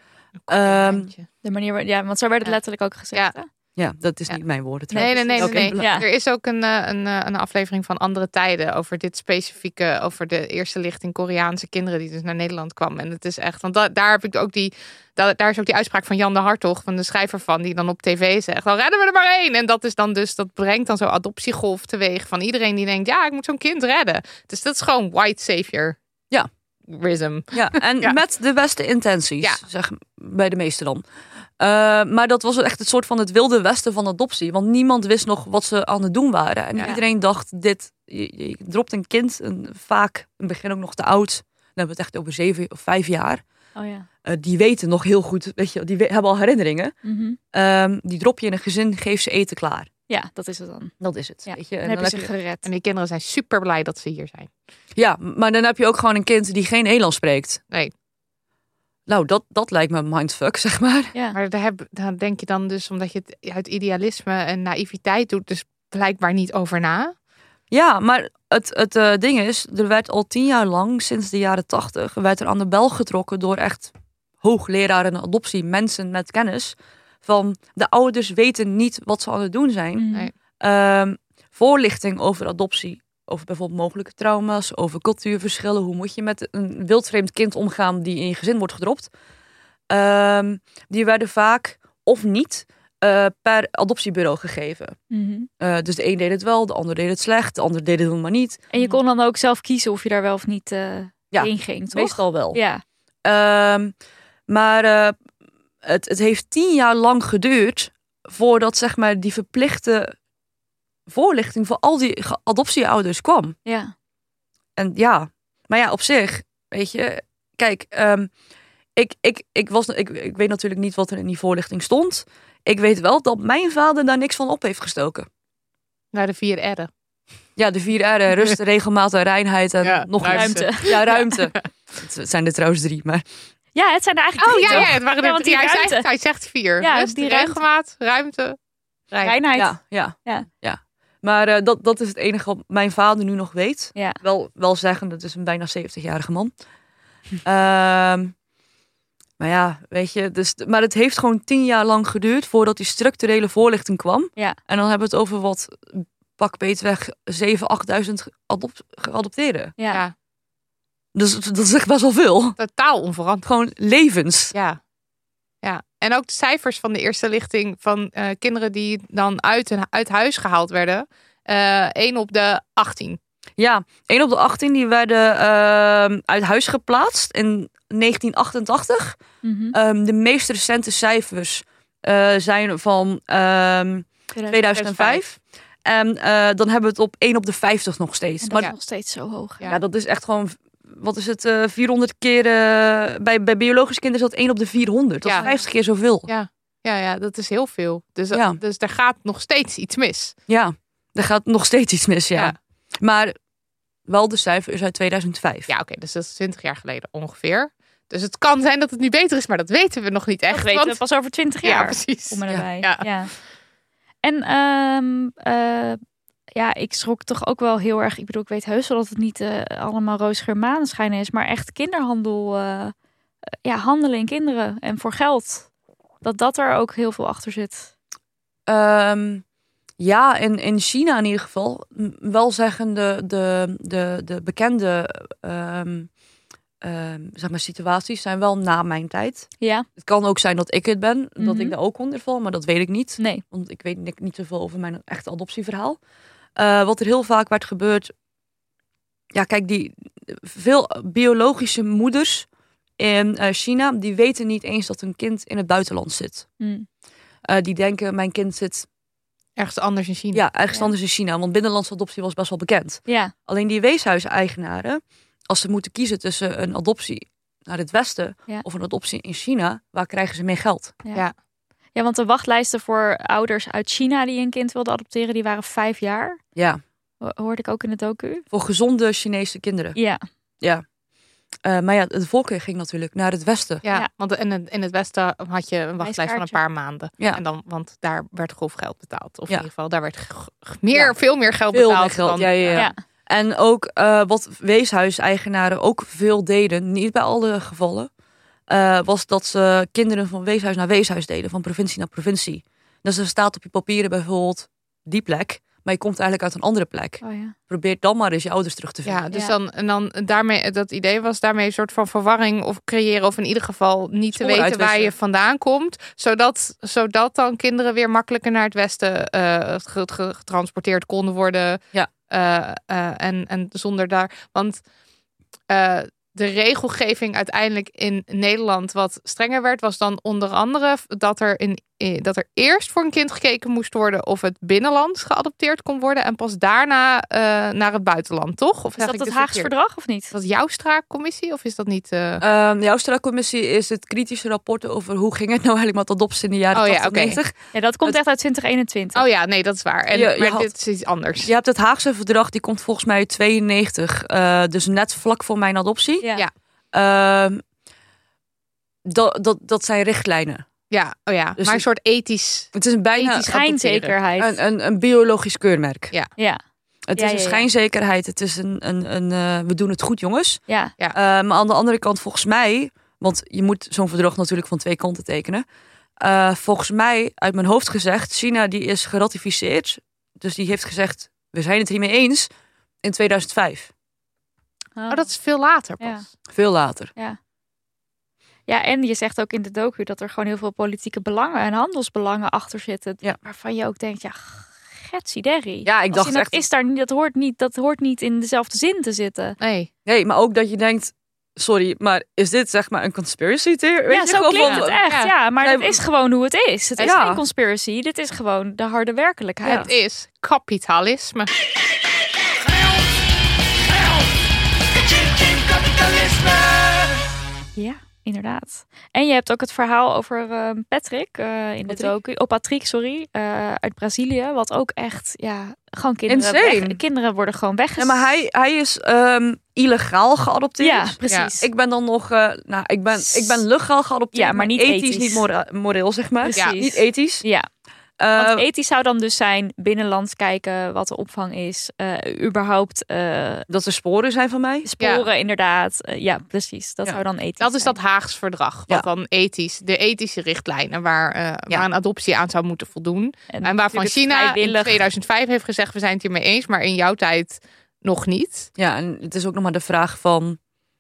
De manier, want zo werd het letterlijk ook gezegd. Ja, dat is niet mijn woorden trouwens. Nee. Ja. Er is ook een aflevering van Andere Tijden over dit specifieke, over de eerste lichting Koreaanse kinderen die dus naar Nederland kwam. En het is echt, want daar heb ik ook daar is ook die uitspraak van Jan de Hartog, van de schrijver van, die dan op tv zegt, dan redden we er maar één. En dat is dan dus, dat brengt dan zo'n adoptiegolf teweeg van iedereen die denkt, ik moet zo'n kind redden. Dus dat is gewoon white savior. Ja. Rism. Ja, en met de beste intenties, zeg bij de meesten dan. Maar dat was echt het soort van het wilde westen van adoptie. Want niemand wist nog wat ze aan het doen waren. En iedereen dacht, je dropt een kind, vaak in het begin ook nog te oud. Dan hebben we het echt over 7 of 5 jaar. Oh ja. Die weten nog heel goed, weet je, die hebben al herinneringen. Mm-hmm. Die drop je in een gezin, geef ze eten klaar. Ja, dat is het dan. Dat is het. Ja. Weet je? En dan heb je ze gered. En die kinderen zijn super blij dat ze hier zijn. Ja, maar dan heb je ook gewoon een kind die geen Nederlands spreekt. Nee. Nou, dat lijkt me mindfuck, zeg maar. Ja. Maar daar denk je dan dus, omdat je het uit idealisme en naïviteit doet, dus blijkbaar niet over na. Ja, maar het ding is, er werd al 10 jaar lang, sinds de jaren 80, werd er aan de bel getrokken door echt hoogleraren adoptie, mensen met kennis, van de ouders weten niet wat ze aan het doen zijn. Nee. Voorlichting over adoptie, over bijvoorbeeld mogelijke trauma's, over cultuurverschillen. Hoe moet je met een wildvreemd kind omgaan die in je gezin wordt gedropt? Die werden vaak of niet per adoptiebureau gegeven. Mm-hmm. Dus de een deed het wel, de ander deed het slecht, de ander deed het helemaal niet. En je kon dan ook zelf kiezen of je daar wel of niet heen ging, toch? Meestal wel. Ja. Maar het heeft 10 jaar lang geduurd voordat zeg maar die verplichte voorlichting voor al die adoptieouders kwam. Ja. En maar op zich, weet je, kijk, ik weet natuurlijk niet wat er in die voorlichting stond. Ik weet wel dat mijn vader daar niks van op heeft gestoken. Naar de 4 R'en. Ja, de 4 R'en, rust, regelmaat en reinheid en nog ruimte. Ja, ruimte. Het zijn er trouwens 3, maar... Ja, het zijn er eigenlijk 3, toch? Het waren er 3. Hij zegt 4. Ja, rust, regelmaat, ruimte, reinheid. Ja. Maar dat is het enige wat mijn vader nu nog weet. Ja. Wel zeggen, dat is een bijna 70-jarige man. Maar ja, weet je. Maar het heeft gewoon 10 jaar lang geduurd voordat die structurele voorlichting kwam. Ja. En dan hebben we het over wat pak beetweg 7.000, 8.000 geadopteerden. Ja. Ja. Dus dat is echt best wel veel. Totaal onverantwoord. Gewoon levens. Ja. En ook de cijfers van de eerste lichting van kinderen die dan uit huis gehaald werden. 1 op de 18. Ja, 1 op de 18 die werden uit huis geplaatst in 1988. Mhm. De meest recente cijfers zijn van 2005. En dan hebben we het op 1 op de 50 nog steeds. En dat Maar is nog steeds zo hoog. Ja. ja, dat is echt gewoon... Wat is het? 400 keer... bij biologische kinderen is dat 1 op de 400. Dat is 50 keer zoveel. Ja, dat is heel veel. Dus er gaat nog steeds iets mis. Ja, er gaat nog steeds iets mis, ja. Ja. Maar wel de cijfer is uit 2005. Ja, oké, dus dat is 20 jaar geleden ongeveer. Dus het kan zijn dat het nu beter is, maar dat weten we nog niet echt. Dat weten we pas over 20 jaar. Ja, precies. Om en nabij. Ja. Ja. En ik schrok toch ook wel heel erg. Ik bedoel, ik weet heus wel dat het niet allemaal roosgeur maneschijn is, maar echt kinderhandel, handelen in kinderen en voor geld. Dat er ook heel veel achter zit. Ja, in China in ieder geval. Wel zeggen de bekende zeg maar situaties zijn wel na mijn tijd. Ja. Het kan ook zijn dat ik het ben, dat Mhm. ik daar ook onder val, maar dat weet ik niet. Nee. Want ik weet niet zoveel over mijn echte adoptieverhaal. Wat er heel vaak werd gebeurd. Ja, kijk, veel biologische moeders in China, die weten niet eens dat hun kind in het buitenland zit. Mm. Die denken, mijn kind zit Ergens anders in China. ja, ergens anders in China. Want binnenlandse adoptie was best wel bekend. Ja. Alleen die weeshuiseigenaren, als ze moeten kiezen tussen een adoptie naar het westen Ja. of een adoptie in China, waar krijgen ze meer geld? Ja, want de wachtlijsten voor ouders uit China die een kind wilden adopteren, die waren 5 jaar. Ja, Hoorde ik ook in het docu. voor gezonde Chinese kinderen. Ja. Maar ja, de volker ging natuurlijk naar het westen. Ja, want in het westen had je een wachtlijst van een paar maanden. Ja. En dan, want daar werd grof geld betaald. Of Ja. in ieder geval, daar werd Ja. veel meer geld Veel betaald. meer geld, dan, ja. En ook wat weeshuiseigenaren ook veel deden, niet bij alle gevallen, was dat ze kinderen van weeshuis naar weeshuis deden, van provincie naar provincie. Dus er staat op je papieren bijvoorbeeld die plek, maar je komt eigenlijk uit een andere plek. Oh ja. Probeer dan maar eens je ouders terug te vinden. Ja, dus Ja. dan daarmee, dat idee was daarmee een soort van verwarring of creëren, of in ieder geval niet te Sporen weten waar uitwissen. je vandaan komt, zodat dan kinderen weer makkelijker naar het westen getransporteerd konden worden. Ja. En zonder daar, want de regelgeving uiteindelijk in Nederland wat strenger werd, was dan onder andere dat er eerst voor een kind gekeken moest worden of het binnenlands geadopteerd kon worden en pas daarna naar het buitenland, toch? Of Is dat het Haags verdrag of niet? Is dat jouw straakcommissie of is dat niet? De Joustra-commissie is het kritische rapport over hoe ging het nou eigenlijk met adoptie in de jaren 80, 90. Ja, dat komt echt uit 2021. Oh ja, nee, dat is waar. En, Je maar had- dit is iets anders. Je hebt het Haagse verdrag, die komt volgens mij uit 92, dus net vlak voor mijn adoptie. Ja. Ja. Dat zijn richtlijnen. Ja, oh ja. Dus Maar een soort ethisch. Het is een bijna Ethisch Schijnzekerheid. een biologisch keurmerk. Ja. Ja. Het Ja, is ja, een ja. schijnzekerheid. Het is we doen het goed, jongens. Ja. Maar aan de andere kant, volgens mij, want je moet zo'n verdrag natuurlijk van 2 kanten tekenen. Volgens mij, uit mijn hoofd gezegd, China die is geratificeerd. Dus die heeft gezegd, we zijn het hiermee eens in 2005. Oh, dat is veel later pas. Ja. Veel later. Ja, en je zegt ook in de docu dat er gewoon heel veel politieke belangen en handelsbelangen achter zitten. Ja. Waarvan je ook denkt, ja, getsideri. Ja, ik dacht dat echt... is daar niet, dat hoort niet in dezelfde zin te zitten. Nee. Nee, maar ook dat je denkt, sorry, maar is dit zeg maar een conspiracy theory? Ja, zo klinkt het echt. Ja. Ja, maar Nee, het is gewoon hoe het is. Het is Ja. geen conspiracy. Dit is gewoon de harde werkelijkheid. Het is kapitalisme. Ja, inderdaad. En je hebt ook het verhaal over Patrick in de docu. Oh, Patrick, sorry. Uit Brazilië. Wat ook echt, ja, gewoon Insane. kinderen worden gewoon Ja, maar hij is illegaal geadopteerd. Ja, precies. Ik ben dan nog, ik ben legaal geadopteerd, Ja, maar niet ethisch. niet moreel, zeg maar. Precies. Niet ethisch. Ja, Want ethisch zou dan dus zijn binnenlands kijken wat de opvang is. Überhaupt Dat er sporen zijn van mij. sporen inderdaad. Ja, precies. Dat zou dan ethisch Dat is zijn. dat Haags verdrag. Wat dan de ethische richtlijnen waar een adoptie aan zou moeten voldoen. En waarvan natuurlijk China in vrijwillig. 2005 heeft gezegd, we zijn het hiermee eens. Maar in jouw tijd nog niet. Ja, en het is ook nog maar de vraag van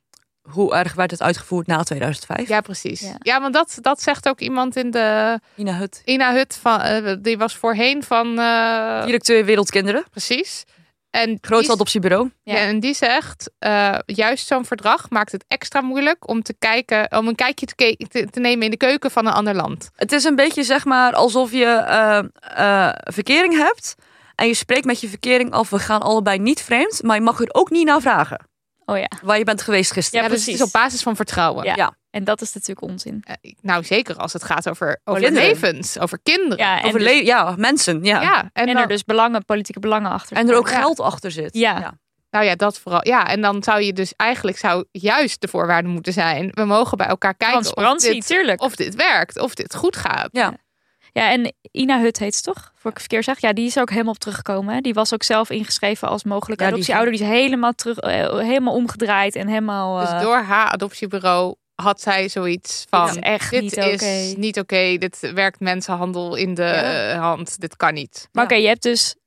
hoe erg werd het uitgevoerd na 2005? Ja, precies. Ja. Ja, want dat zegt ook iemand in de Ina Hut. Die was voorheen van... Directeur Wereldkinderen. precies. En Groot adoptiebureau. Ja. en die zegt, juist zo'n verdrag maakt het extra moeilijk om een kijkje te nemen in de keuken van een ander land. Het is een beetje zeg maar alsof je verkering hebt. En je spreekt met je verkering af, we gaan allebei niet vreemd. Maar je mag er ook niet naar vragen. Oh ja. Waar je bent geweest gisteren. Ja, dus het is precies. op basis van vertrouwen. Ja. Ja. En dat is natuurlijk onzin. Nou, zeker als het gaat over kinderen. levens, over kinderen. Ja, en, Over mensen. Ja. Ja, en dan, er dus politieke belangen achter. En er ook Ja. geld achter zit. Ja. nou ja, dat vooral. Ja, en dan zou je dus eigenlijk juist de voorwaarde moeten zijn. We mogen bij elkaar kijken Transparantie, tuurlijk. of dit werkt, of dit goed gaat. Ja. Ja, en Ina Hut heet ze toch? Voor ik verkeerd zeg. Ja, die is ook helemaal op teruggekomen. Hè? Die was ook zelf ingeschreven als mogelijke Ja, die adoptieouder. Die is helemaal helemaal omgedraaid en helemaal... Dus door haar adoptiebureau had zij zoiets van... Dit is echt dit niet is oké. niet oké, dit werkt mensenhandel in de hand, dit kan niet. Maar oké, je hebt dus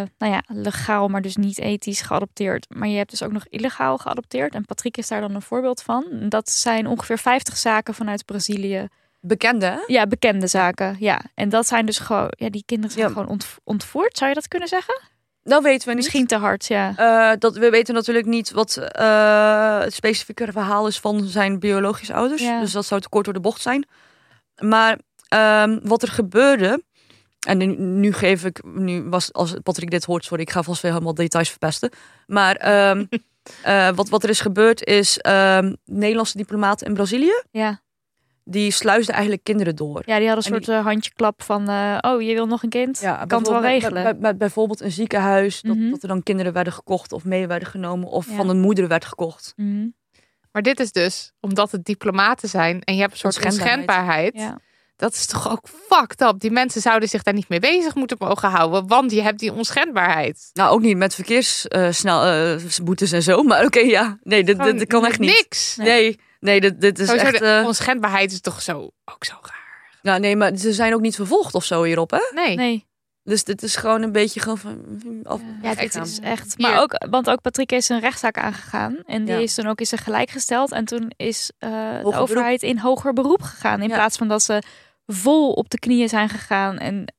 legaal, maar dus niet ethisch geadopteerd. Maar je hebt dus ook nog illegaal geadopteerd. En Patrick is daar dan een voorbeeld van. Dat zijn ongeveer 50 zaken vanuit Brazilië. Bekende, hè? Ja, bekende zaken. Ja, en dat zijn dus gewoon... Ja, die kinderen zijn Ja. gewoon ontvoerd. Zou je dat kunnen zeggen? Dat weten we niet. Misschien te hard, ja. We weten natuurlijk niet wat het specifieke verhaal is van zijn biologische ouders. Ja. Dus dat zou te kort door de bocht zijn. Maar wat er gebeurde... En nu was, als Patrick dit hoort, sorry, ik ga vast weer helemaal details verpesten. Maar wat er is gebeurd is, Nederlandse diplomaten in Brazilië, Ja. die sluisden eigenlijk kinderen door. Ja, die hadden een En soort handjeklap van... oh, je wil nog een kind? Ja, Kan het wel regelen. Met bijvoorbeeld een ziekenhuis, Mhm. dat er dan kinderen werden gekocht of mee werden genomen of Ja. van een moeder werd gekocht. Mhm. Maar dit is dus, omdat het diplomaten zijn en je hebt een soort Onschendbaarheid. onschendbaarheid. Ja. Dat is toch ook fucked up. Die mensen zouden zich daar niet mee bezig moeten mogen houden, want je hebt die onschendbaarheid. Nou, ook niet met verkeersboetes en zo, maar oké, ja. Nee, dit kan echt niet. Niks. Nee, dit is Sowieso echt... de onschendbaarheid is toch ook zo raar. Nou, nee, maar ze zijn ook niet vervolgd of zo hierop, hè? Nee. Nee. Dus dit is gewoon een beetje gewoon van... Ja, dit weggaan. is echt... Hier. Maar ook, want ook Patrick is een rechtszaak aangegaan. En die Ja. is toen ook in zijn gelijk gesteld. En toen is de beroep. overheid in hoger beroep gegaan. In Ja. plaats van dat ze vol op de knieën zijn gegaan.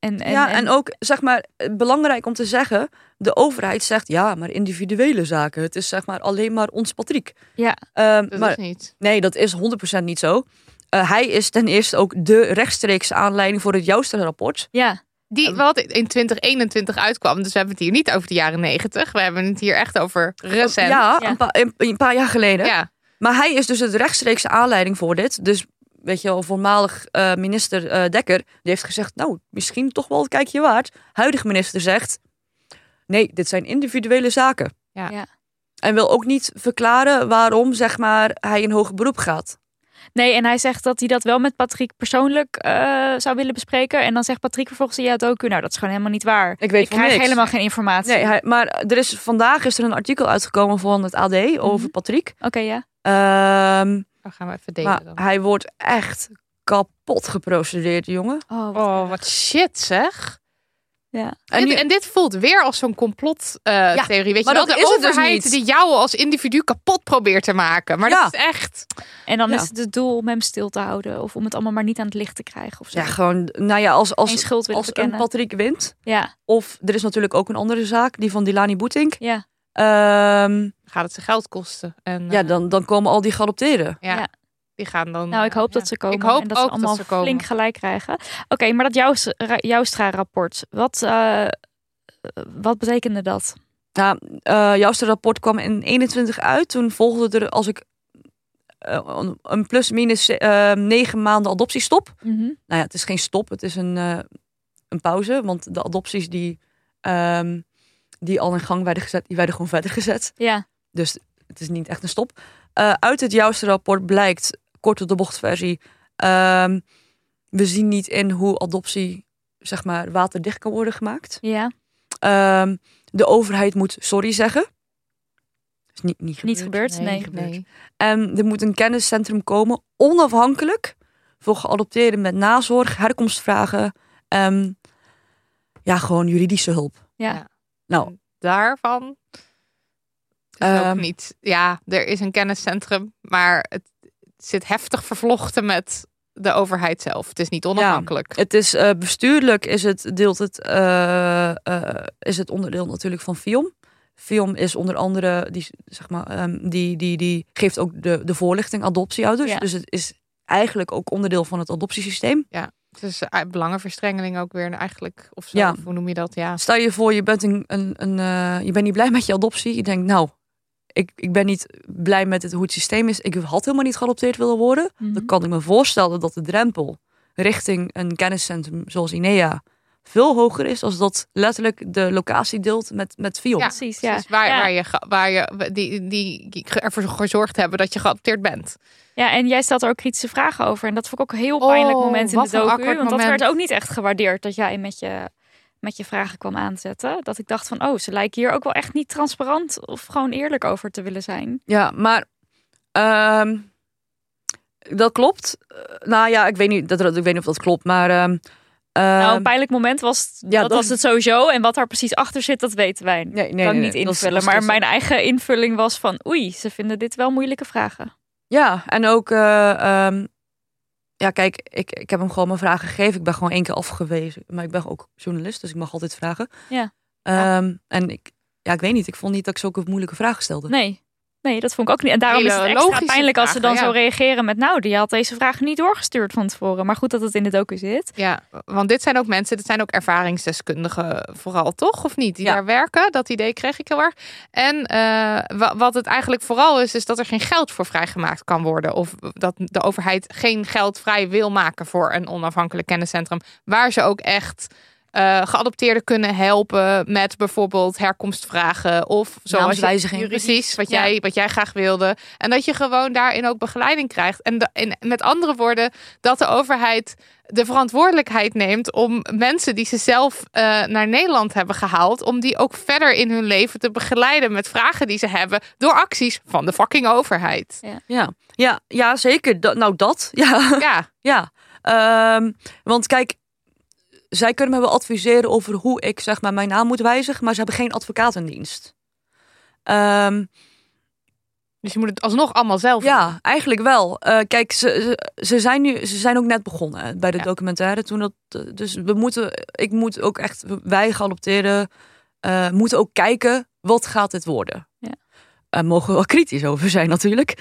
En ook, zeg maar, belangrijk om te zeggen... De overheid zegt, ja, maar individuele zaken. Het is zeg maar alleen maar ons Patrick. Ja. Dat Maar is niet. nee, dat is 100% niet zo. Hij is ten eerste ook de rechtstreekse aanleiding voor het Joustra-rapport. Ja. Wat in 2021 uitkwam. Dus we hebben het hier niet over de jaren 90. We hebben het hier echt over recent. Ja, Ja. een paar jaar geleden. Ja. Maar hij is dus de rechtstreekse aanleiding voor dit. Dus weet je wel, voormalig minister Dekker, die heeft gezegd, nou, misschien toch wel een kijkje waard. Huidige minister zegt, nee, dit zijn individuele zaken. Ja. Ja. En wil ook niet verklaren waarom, zeg maar, hij in hoger beroep gaat. Nee, en hij zegt dat hij dat wel met Patrick persoonlijk zou willen bespreken. En dan zegt Patrick vervolgens in jouw docu, nou, dat is gewoon helemaal niet waar. Ik weet van krijg niks. helemaal geen informatie. Nee, maar vandaag is er een artikel uitgekomen van het AD over Patrick. Oké, ja. Dan gaan we even delen Maar dan. hij wordt echt kapot geprocedeerd, jongen. Oh, Oh, wat shit zeg. Ja. En dit voelt weer als zo'n complottheorie. Weet je maar wel, dat de is het dus overheid niet. die jou als individu kapot probeert te maken. Maar Ja. dat is echt... En dan Ja. is het het doel om hem stil te houden. Of om het allemaal maar niet aan het licht te krijgen. Of zo. Ja, gewoon, nou ja, Geen als schuld willen een bekennen. Patrick wint. Ja, Of er is natuurlijk ook een andere zaak, die van Dilani Boetink. ja. Gaat het ze geld kosten. En, Ja, dan komen al die geadopteerden. Ja. Die gaan dan... Nou, ik hoop ja. dat ze komen. Ik hoop en dat ook ze allemaal dat ze komen. flink gelijk krijgen. Oké, maar dat Joustra-rapport. Wat betekende dat? Nou, Joustra rapport kwam in 21 uit. Toen volgde er, als ik een plus-minus 9 maanden adoptiestop. Mhm. Nou ja, het is geen stop, het is een pauze. Want de adopties die al in gang werden gezet, die werden gewoon verder gezet. Ja, Dus het is niet echt een stop. Uit het Joustra rapport blijkt, kort op de bocht versie, we zien niet in hoe adoptie zeg maar waterdicht kan worden gemaakt. Ja, De overheid moet sorry zeggen. Is niet gebeurd. Nee. Nee. En er moet een kenniscentrum komen, onafhankelijk, voor geadopteerden met nazorg, herkomstvragen. Gewoon juridische hulp. Ja. Nou, Daarvan is ook niet. Ja, er is een kenniscentrum, maar het zit heftig vervlochten met de overheid zelf. Het is niet onafhankelijk. het is bestuurlijk is het onderdeel natuurlijk van FIOM. FIOM is onder andere die geeft ook de voorlichting adoptieouders. Ja. Dus het is eigenlijk ook onderdeel van het adoptiesysteem. Ja, het is belangenverstrengeling ook weer eigenlijk. Of zo, Ja. of hoe noem je dat? Ja. Stel je voor, je bent je bent niet blij met je adoptie. Je denkt, nou, ik ben niet blij met hoe het systeem is. Ik had helemaal niet geadopteerd willen worden. Mhm. Dan kan ik me voorstellen dat de drempel richting een kenniscentrum zoals INEA veel hoger is als dat letterlijk de locatie deelt met FIOM. Ja, Precies, ja. Dus waar je die ervoor gezorgd hebben dat je geadopteerd bent. Ja, en jij stelt er ook kritische vragen over. En dat vond ik ook een heel pijnlijk moment in wat de een docu. awkward Want dat moment. werd ook niet echt gewaardeerd dat jij met je vragen kwam aanzetten. Dat ik dacht van, ze lijken hier ook wel echt niet transparant of gewoon eerlijk over te willen zijn. Ja, maar dat klopt. Ik weet niet of dat klopt, maar Nou, een pijnlijk moment was, dat was het sowieso. En wat daar precies achter zit, dat weten wij. Nee, Kan ik niet dat is- invullen. dat is- Maar mijn eigen invulling was van, ze vinden dit wel moeilijke vragen. Ja, en ook kijk, ik heb hem gewoon mijn vragen gegeven. Ik ben gewoon 1 keer afgewezen. Maar ik ben ook journalist, dus ik mag altijd vragen. Ja. En ik weet niet. Ik vond niet dat ik zulke moeilijke vragen stelde. Nee, dat vond ik ook niet. En daarom Hele is het extra logische pijnlijk als ze dan vragen, zo reageren met, die had deze vragen niet doorgestuurd van tevoren. Maar goed dat het in de docu zit. Ja, want dit zijn ook ervaringsdeskundigen vooral, toch? Of niet? Die daar werken. Dat idee kreeg ik heel erg. En wat het eigenlijk vooral is dat er geen geld voor vrijgemaakt kan worden. Of dat de overheid geen geld vrij wil maken voor een onafhankelijk kenniscentrum. Waar ze ook echt geadopteerden kunnen helpen met bijvoorbeeld herkomstvragen of naamswijziging. Precies, wat jij graag wilde. En dat je gewoon daarin ook begeleiding krijgt. En met andere woorden, dat de overheid de verantwoordelijkheid neemt om mensen die ze zelf naar Nederland hebben gehaald, om die ook verder in hun leven te begeleiden met vragen die ze hebben door acties van de fucking overheid. Ja, zeker. Dat. Ja. Want kijk, zij kunnen me wel adviseren over hoe ik zeg maar mijn naam moet wijzigen, maar ze hebben geen advocaat in dienst. Dus je moet het alsnog allemaal zelf doen. Ja, eigenlijk wel. Kijk, ze zijn ook net begonnen bij de documentaire. Dus ik moet ook echt, wij geadopteerden, moeten ook kijken, wat gaat dit worden? Ja. Mogen we wel kritisch over zijn natuurlijk.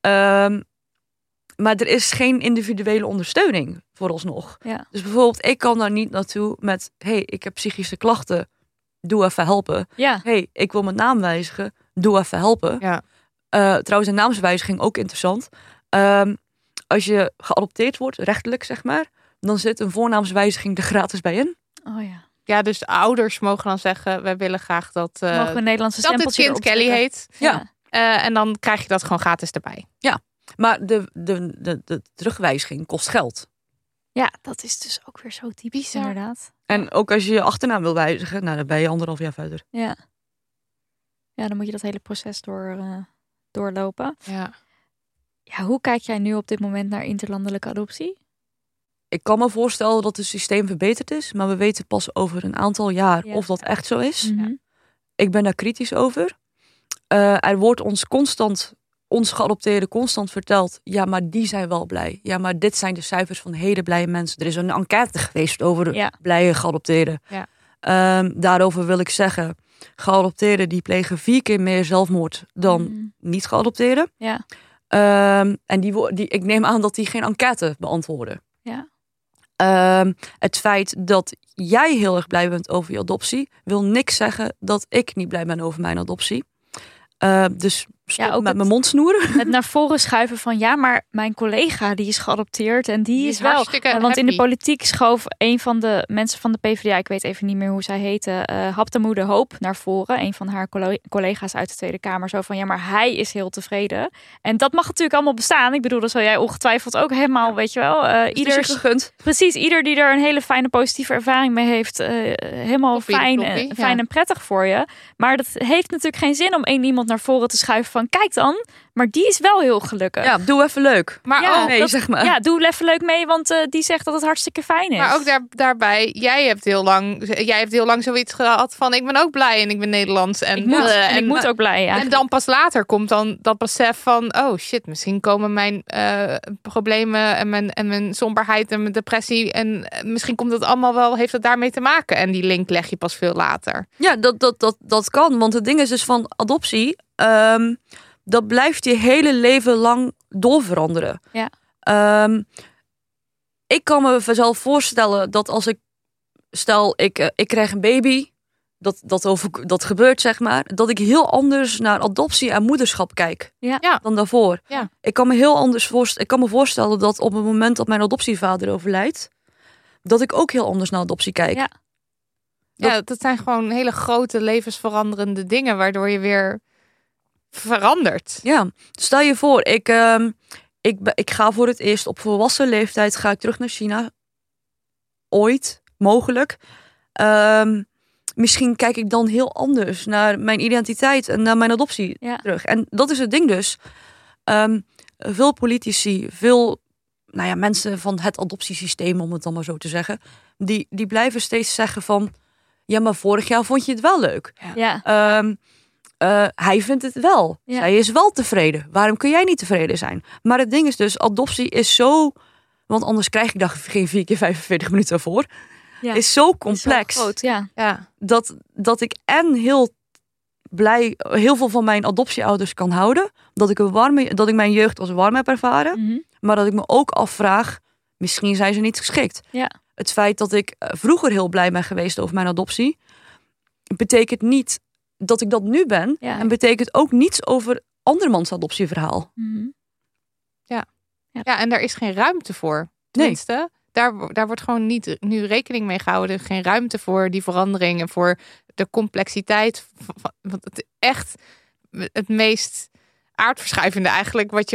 Maar er is geen individuele ondersteuning vooralsnog. Ja. Dus bijvoorbeeld, ik kan daar niet naartoe met, ik heb psychische klachten, doe even helpen. Ja. Ik wil mijn naam wijzigen, doe even helpen. Ja. Trouwens, een naamswijziging ook interessant. Als je geadopteerd wordt, rechtelijk zeg maar, dan zit een voornaamswijziging er gratis bij in. Oh ja. Ja, dus de ouders mogen dan zeggen, wij willen graag dat, Mogen we een Nederlandse dat het stempeltje kind erop Kelly zetten? heet. En dan krijg je dat gewoon gratis erbij. Maar de terugwijziging kost geld. Ja, dat is dus ook weer zo typisch Bizar. inderdaad. En ook als je je achternaam wil wijzigen, dan ben je 1,5 jaar verder. Ja. Ja, dan moet je dat hele proces doorlopen. Ja. Ja, hoe kijk jij nu op dit moment naar interlandelijke adoptie? Ik kan me voorstellen dat het systeem verbeterd is, maar we weten pas over een aantal jaar of dat echt zo is. Mhm. Ik ben daar kritisch over. Er wordt ons geadopteerden constant verteld, ja, maar die zijn wel blij. Ja, maar dit zijn de cijfers van hele blije mensen. Er is een enquête geweest over blije geadopteerden. Ja. Daarover wil ik zeggen, geadopteerden die plegen 4 keer meer zelfmoord dan niet geadopteerden. Ja. En ik neem aan dat die geen enquête beantwoorden. Ja. Het feit dat jij heel erg blij bent over je adoptie, wil niks zeggen dat ik niet blij ben over mijn adoptie. Dus Stop ook met mijn mond snoeren. Het naar voren schuiven van ja, maar mijn collega die is geadopteerd en die is wel. hartstikke Want in de happy. politiek schoof een van de mensen van de PvdA, ik weet even niet meer hoe zij heette, Haptemoe de Hoop naar voren. Een van haar collega's uit de Tweede Kamer. Zo van ja, maar hij is heel tevreden. En dat mag natuurlijk allemaal bestaan. Ik bedoel, dat zal jij ongetwijfeld ook helemaal, weet je wel. Ieder gegund. Precies, ieder die er een hele fijne positieve ervaring mee heeft, helemaal fijn en prettig voor je. Maar dat heeft natuurlijk geen zin om één iemand naar voren te schuiven van kijk dan, maar die is wel heel gelukkig. Ja, doe even leuk. Maar Ja, ook, Nee, zeg maar. Ja, doe even leuk mee, want die zegt dat het hartstikke fijn is. maar ook daarbij, jij hebt heel lang zoiets gehad van ik ben ook blij en ik ben Nederlands. En ik moet ook blij, ja. En dan pas later komt dan dat besef van oh shit, misschien komen mijn problemen en mijn somberheid en mijn depressie en misschien komt dat allemaal wel, heeft het daarmee te maken. En die link leg je pas veel later. Ja, dat kan. Want het ding is dus van adoptie. Dat blijft je hele leven lang doorveranderen. Ja. Ik kan me zelf voorstellen dat als ik krijg een baby, dat gebeurt zeg maar, dat ik heel anders naar adoptie en moederschap kijk dan daarvoor. Ja. Ik kan me heel anders voorstellen dat op het moment dat mijn adoptievader overlijdt, dat ik ook heel anders naar adoptie kijk. Ja. Dat zijn gewoon hele grote levensveranderende dingen waardoor je weer verandert. Ja, stel je voor, ik ga voor het eerst op volwassen leeftijd ga ik terug naar China. Ooit, mogelijk. Misschien kijk ik dan heel anders naar mijn identiteit en naar mijn adoptie terug. En dat is het ding dus. Veel politici, veel mensen van het adoptiesysteem, om het dan maar zo te zeggen, die blijven steeds zeggen van ja, maar vorig jaar vond je het wel leuk. Ja. Hij vindt het wel. Ja. Zij is wel tevreden. Waarom kun jij niet tevreden zijn? Maar het ding is dus, adoptie is zo, want anders krijg ik daar geen 4 keer 45 minuten voor. Ja. Is zo complex. Is wel groot, ja. Dat ik heel veel van mijn adoptieouders kan houden. Dat ik mijn jeugd als warm heb ervaren. Mhm. Maar dat ik me ook afvraag, misschien zijn ze niet geschikt. Ja. Het feit dat ik vroeger heel blij ben geweest over mijn adoptie, betekent niet dat ik dat nu ben. Ja. En betekent ook niets over andermans adoptieverhaal. Mhm. Ja, en daar is geen ruimte voor. Tenminste, daar wordt gewoon niet nu rekening mee gehouden. Geen ruimte voor die verandering en voor de complexiteit. Want het echt het meest aardverschuivende eigenlijk wat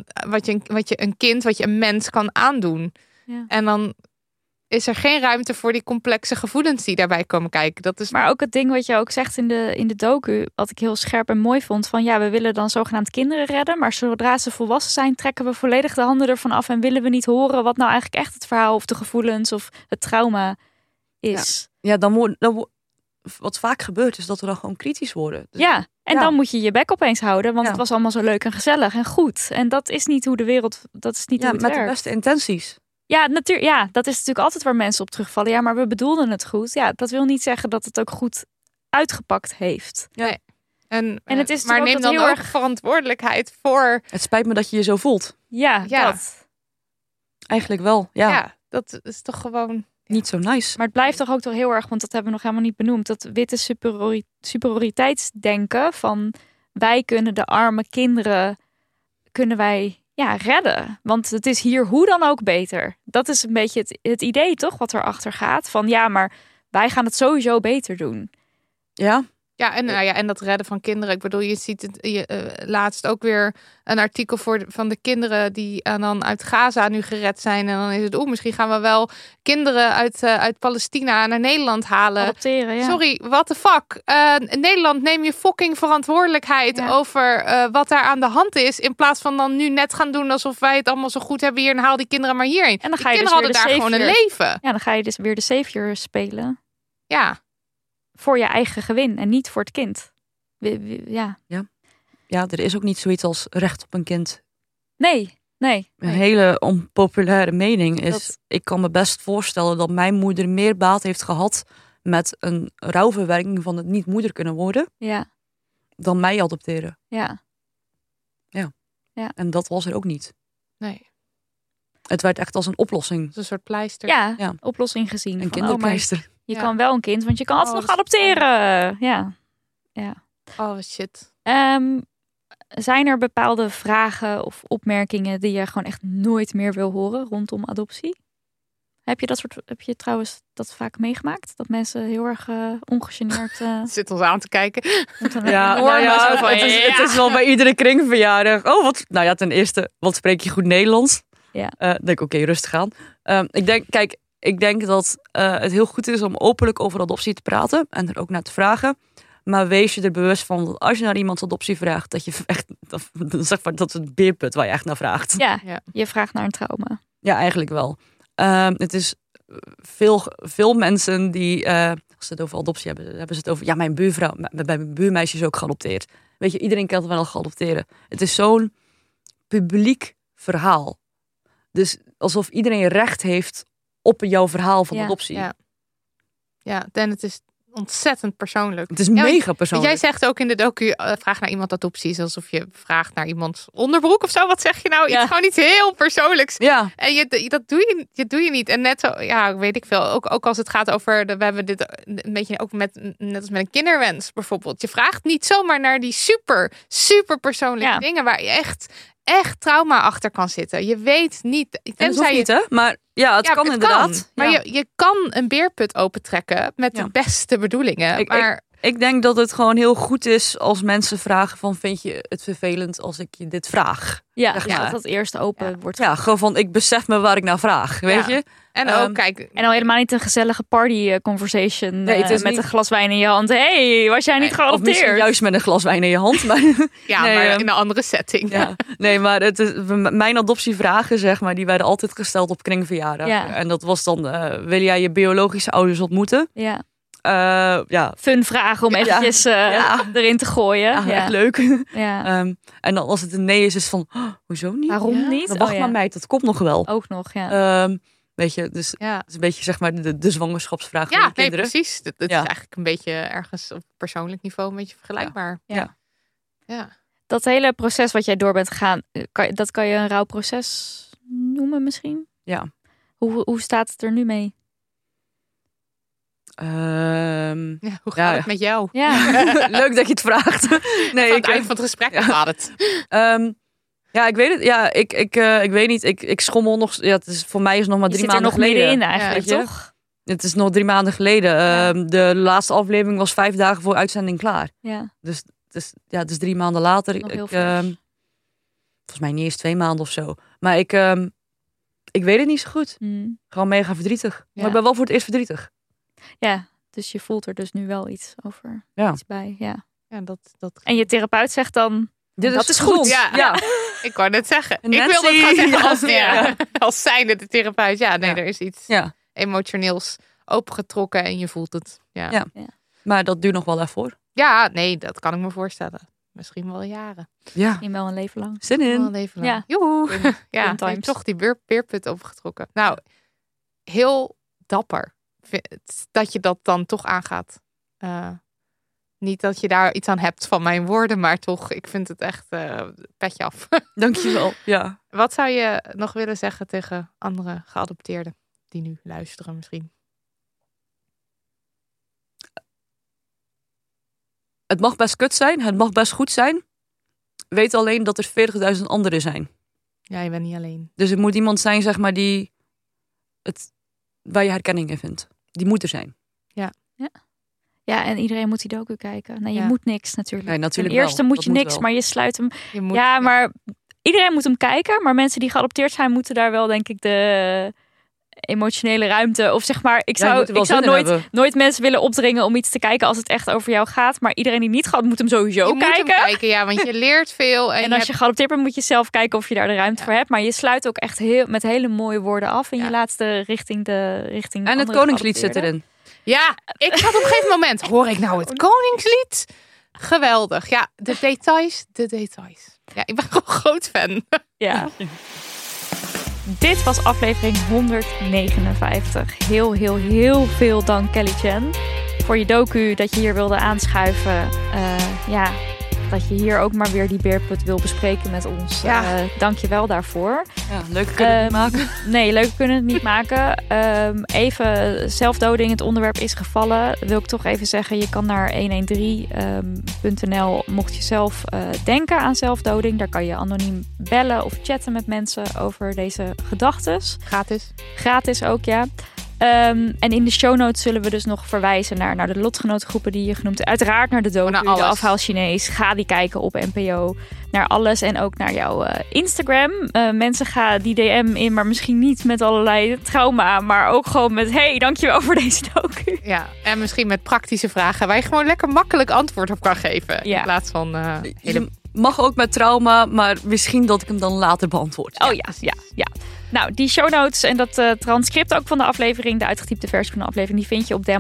je een mens kan aandoen. Ja. En dan is er geen ruimte voor die complexe gevoelens die daarbij komen kijken. Dat is Maar ook het ding wat je ook zegt in de docu, wat ik heel scherp en mooi vond, van ja, we willen dan zogenaamd kinderen redden, maar zodra ze volwassen zijn, trekken we volledig de handen ervan af en willen we niet horen wat nou eigenlijk echt het verhaal of de gevoelens of het trauma is. Ja, wat vaak gebeurt is dat we dan gewoon kritisch worden. Dus Ja, en dan moet je je bek opeens houden, want het was allemaal zo leuk en gezellig en goed. En dat is niet hoe de wereld, dat is niet hoe het met werkt. de beste intenties. Ja, dat is natuurlijk altijd waar mensen op terugvallen. Ja, maar we bedoelden het goed. Ja, dat wil niet zeggen dat het ook goed uitgepakt heeft. Nee. En het is maar ook neem dat dan heel ook erg verantwoordelijkheid voor. Het spijt me dat je je zo voelt. Ja, Ja. dat. Eigenlijk wel, ja. Dat is toch gewoon. Niet zo nice. Maar het blijft toch ook toch heel erg, want dat hebben we nog helemaal niet benoemd, dat witte superioriteitsdenken van wij kunnen de arme kinderen, kunnen wij redden. Want het is hier hoe dan ook beter. Dat is een beetje het idee toch wat erachter gaat. Van ja, maar wij gaan het sowieso beter doen. Ja. Ja, en dat redden van kinderen. Ik bedoel, je ziet het laatst ook weer een artikel van de kinderen die dan uit Gaza nu gered zijn. En dan is het, misschien gaan we wel kinderen uit Palestina naar Nederland halen. Adopteren, ja. Sorry, what the fuck? Nederland, neem je fucking verantwoordelijkheid over wat daar aan de hand is. In plaats van dan nu net gaan doen alsof wij het allemaal zo goed hebben hier en haal die kinderen maar hierheen. En dan ga die je kinderen dus hadden daar gewoon een leven. Ja, dan ga je dus weer de savior spelen. Ja. Voor je eigen gewin en niet voor het kind. Ja, er is ook niet zoiets als recht op een kind. Nee. Een hele onpopulaire mening is, ik kan me best voorstellen dat mijn moeder meer baat heeft gehad met een rouwverwerking van het niet moeder kunnen worden, dan mij adopteren. Ja. En dat was er ook niet. Nee. Het werd echt als een oplossing. Een soort pleister. Ja, oplossing gezien. Een van, kinderpleister. Je kan wel een kind, want je kan altijd nog adopteren. Ja. Oh, shit. Zijn er bepaalde vragen of opmerkingen die je gewoon echt nooit meer wil horen rondom adoptie? Heb je trouwens dat vaak meegemaakt? Dat mensen heel erg ongegeneerd... Zit ons aan te kijken. Het is wel bij iedere kringverjaardag. Oh, wat? Nou ja, ten eerste, wat spreek je goed Nederlands? Ja. Denk oké, rustig aan. Ik denk dat het heel goed is om openlijk over adoptie te praten en er ook naar te vragen. Maar wees je er bewust van dat als je naar iemands adoptie vraagt, dat je echt, zeg maar, dat is het beerput waar je echt naar vraagt. Ja, je vraagt naar een trauma. Ja, eigenlijk wel. Het is veel mensen die, als ze het over adoptie hebben ze het over, ja, mijn buurvrouw, mijn buurmeisje is ook geadopteerd. Weet je, iedereen kan het wel geadopteren. Het is zo'n publiek verhaal. Dus alsof iedereen recht heeft op jouw verhaal van adoptie. Ja, en het is ontzettend persoonlijk. Het is mega persoonlijk. Jij zegt ook in de docu, vraag naar iemand adoptie is alsof je vraagt naar iemands onderbroek of zo. Wat zeg je nou? Iets gewoon iets heel persoonlijks. Ja. En dat doe je niet. En net zo, ja, weet ik veel. Ook als het gaat over, we hebben dit een beetje ook net als met een kinderwens bijvoorbeeld. Je vraagt niet zomaar naar die super persoonlijke dingen waar je echt trauma achter kan zitten. Je weet niet. Dat hoeft niet, hè? Maar ja, het kan inderdaad. Maar je kan een beerput opentrekken met de beste bedoelingen. Ik denk dat het gewoon heel goed is als mensen vragen van, vind je het vervelend als ik je dit vraag? Ja, dat dat eerst open wordt. Ja, gewoon van, ik besef me waar ik naar vraag, weet je? En ook, kijk... En al helemaal niet een gezellige party conversation met een glas wijn in je hand. Hey, was jij niet geadopteerd? Of misschien juist met een glas wijn in je hand. Maar, maar in een andere setting. Ja. Nee, maar mijn adoptievragen, zeg maar, die werden altijd gesteld op kringverjaardag. Ja. En dat was dan, wil jij je biologische ouders ontmoeten? Ja. Fun vragen om eventjes erin te gooien. Echt leuk. Ja. En dan als het een nee is het van, hoezo niet? Waarom niet? Dan wacht maar meid, dat komt nog wel. Ook nog, ja. Weet je, dus het is een beetje zeg maar de zwangerschapsvraag van de kinderen. Nee, precies. Dat is eigenlijk een beetje ergens op persoonlijk niveau een beetje vergelijkbaar. Ja. Dat hele proces wat jij door bent gegaan, dat kan je een rouwproces noemen misschien? Ja. Hoe staat het er nu mee? Hoe gaat het met jou? Ja. Leuk dat je het vraagt. Nee, aan het eind van het gesprek gaat het. Ja, ik weet het. Ja, ik weet niet. Ik schommel nog. Ja, het is voor mij is nog maar 3 maanden geleden. Je zit er nog middenin eigenlijk, toch? Het is nog 3 maanden geleden. De laatste aflevering was 5 dagen voor uitzending klaar. Ja. Dus het is 3 maanden later. Volgens mij niet eens 2 maanden of zo. Maar ik weet het niet zo goed. Gewoon mega verdrietig. Ja. Maar ik ben wel voor het eerst verdrietig. Ja, dus je voelt er dus nu wel iets over. Iets bij. Ja. En je therapeut zegt dan, dat is goed. Ja. Ik wou net zeggen. Ik wil dat gaan zeggen als zijnde de therapeut. Ja, nee, er is iets emotioneels opengetrokken en je voelt het. Ja. Maar dat duurt nog wel even voor. Ja, nee, dat kan ik me voorstellen. Misschien wel jaren. Ja. Misschien wel een leven lang. Zin in. Wel een leven lang. Joehoe. Ja, toch die beerput opengetrokken. Nou, heel dapper. Dat je dat dan toch aangaat. Niet dat je daar iets aan hebt van mijn woorden, maar toch, ik vind het echt petje af. Dankjewel. Ja. Wat zou je nog willen zeggen tegen andere geadopteerden die nu luisteren misschien? Het mag best kut zijn, het mag best goed zijn. Weet alleen dat er 40.000 anderen zijn. Ja, je bent niet alleen. Dus het moet iemand zijn, zeg maar, waar je herkenning in vindt. Die moet er zijn. Ja, en iedereen moet die docu kijken. Nee, je moet niks natuurlijk. Nee, natuurlijk ten eerste wel. moet je niks, maar je sluit hem. Maar iedereen moet hem kijken. Maar mensen die geadopteerd zijn, moeten daar wel, denk ik, de emotionele ruimte. Of zeg maar, ik zou nooit mensen willen opdringen om iets te kijken als het echt over jou gaat. Maar iedereen die niet gaat, moet hem sowieso kijken. Moet hem kijken, ja, want je leert veel. En als je geadopteerd bent, moet je zelf kijken of je daar de ruimte voor hebt. Maar je sluit ook echt met hele mooie woorden af in je laatste richting. En het Koningslied zit erin. Ja, ik had op een gegeven moment, hoor ik nou het Koningslied? Geweldig. Ja, de details. Ja, ik ben gewoon groot fan. Ja. Dit was aflevering 159. Heel veel dank Kelly Chen voor je docu dat je hier wilde aanschuiven. dat je hier ook maar weer die beerput wil bespreken met ons. Ja. Dank je wel daarvoor. Ja, leuk kunnen we het niet maken. Nee, leuk kunnen het niet maken. Even zelfdoding, het onderwerp is gevallen. Wil ik toch even zeggen, je kan naar 113.nl mocht je zelf denken aan zelfdoding. Daar kan je anoniem bellen of chatten met mensen over deze gedachtes. Gratis ook, ja. En in de show notes zullen we dus nog verwijzen naar de lotgenootgroepen die je genoemd hebt. Uiteraard naar de docu, de afhaal Chinees. Ga die kijken op NPO. Naar alles en ook naar jouw Instagram. Mensen gaan die DM in, maar misschien niet met allerlei trauma. Maar ook gewoon met, hey, dankjewel voor deze docu. Ja, en misschien met praktische vragen waar je gewoon lekker makkelijk antwoord op kan geven. Ja. In plaats van... Je mag ook met trauma, maar misschien dat ik hem dan later beantwoord. Oh ja. Nou, die show notes en dat transcript ook van de aflevering, de uitgetypte versie van de aflevering, die vind je op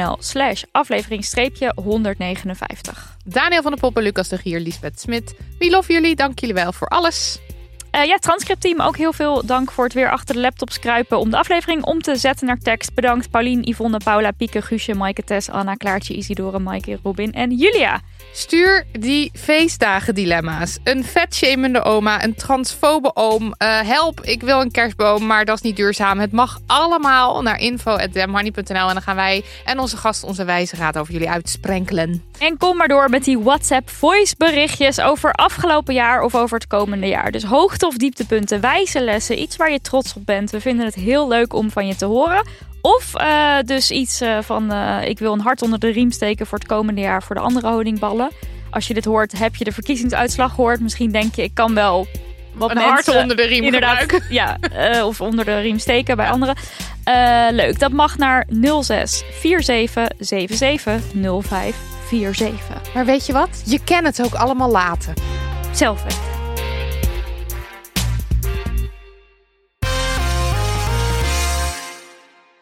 damnmoney.nl/aflevering-159. Daniel van der Poppen, Lucas de Gier, Liesbeth Smit. We love jullie. Dank jullie wel voor alles. Transcriptteam, ook heel veel dank voor het weer achter de laptops kruipen om de aflevering om te zetten naar tekst. Bedankt Paulien, Yvonne, Paula, Pieke, Guusje, Maaike, Tess, Anna, Klaartje, Isidore, Maaike, Robin en Julia. Stuur die feestdagen dilemma's. Een vetshamende oma, een transfobe oom. Help, ik wil een kerstboom, maar dat is niet duurzaam. Het mag allemaal naar info@damnmoney.nl en dan gaan wij en onze gasten onze wijze raad over jullie uitsprenkelen. En kom maar door met die WhatsApp voice berichtjes over afgelopen jaar of over het komende jaar. Dus hoogte- of dieptepunten, wijze lessen, iets waar je trots op bent. We vinden het heel leuk om van je te horen. Of dus iets van ik wil een hart onder de riem steken voor het komende jaar voor de andere honingballen. Als je dit hoort, heb je de verkiezingsuitslag gehoord. Misschien denk je, ik kan wel wat een mensen, hart onder de riem gebruiken. Ja, of onder de riem steken bij anderen. Leuk, dat mag naar 06 47 77 05 47. Maar weet je wat? Je kan het ook allemaal laten. Zelf weten.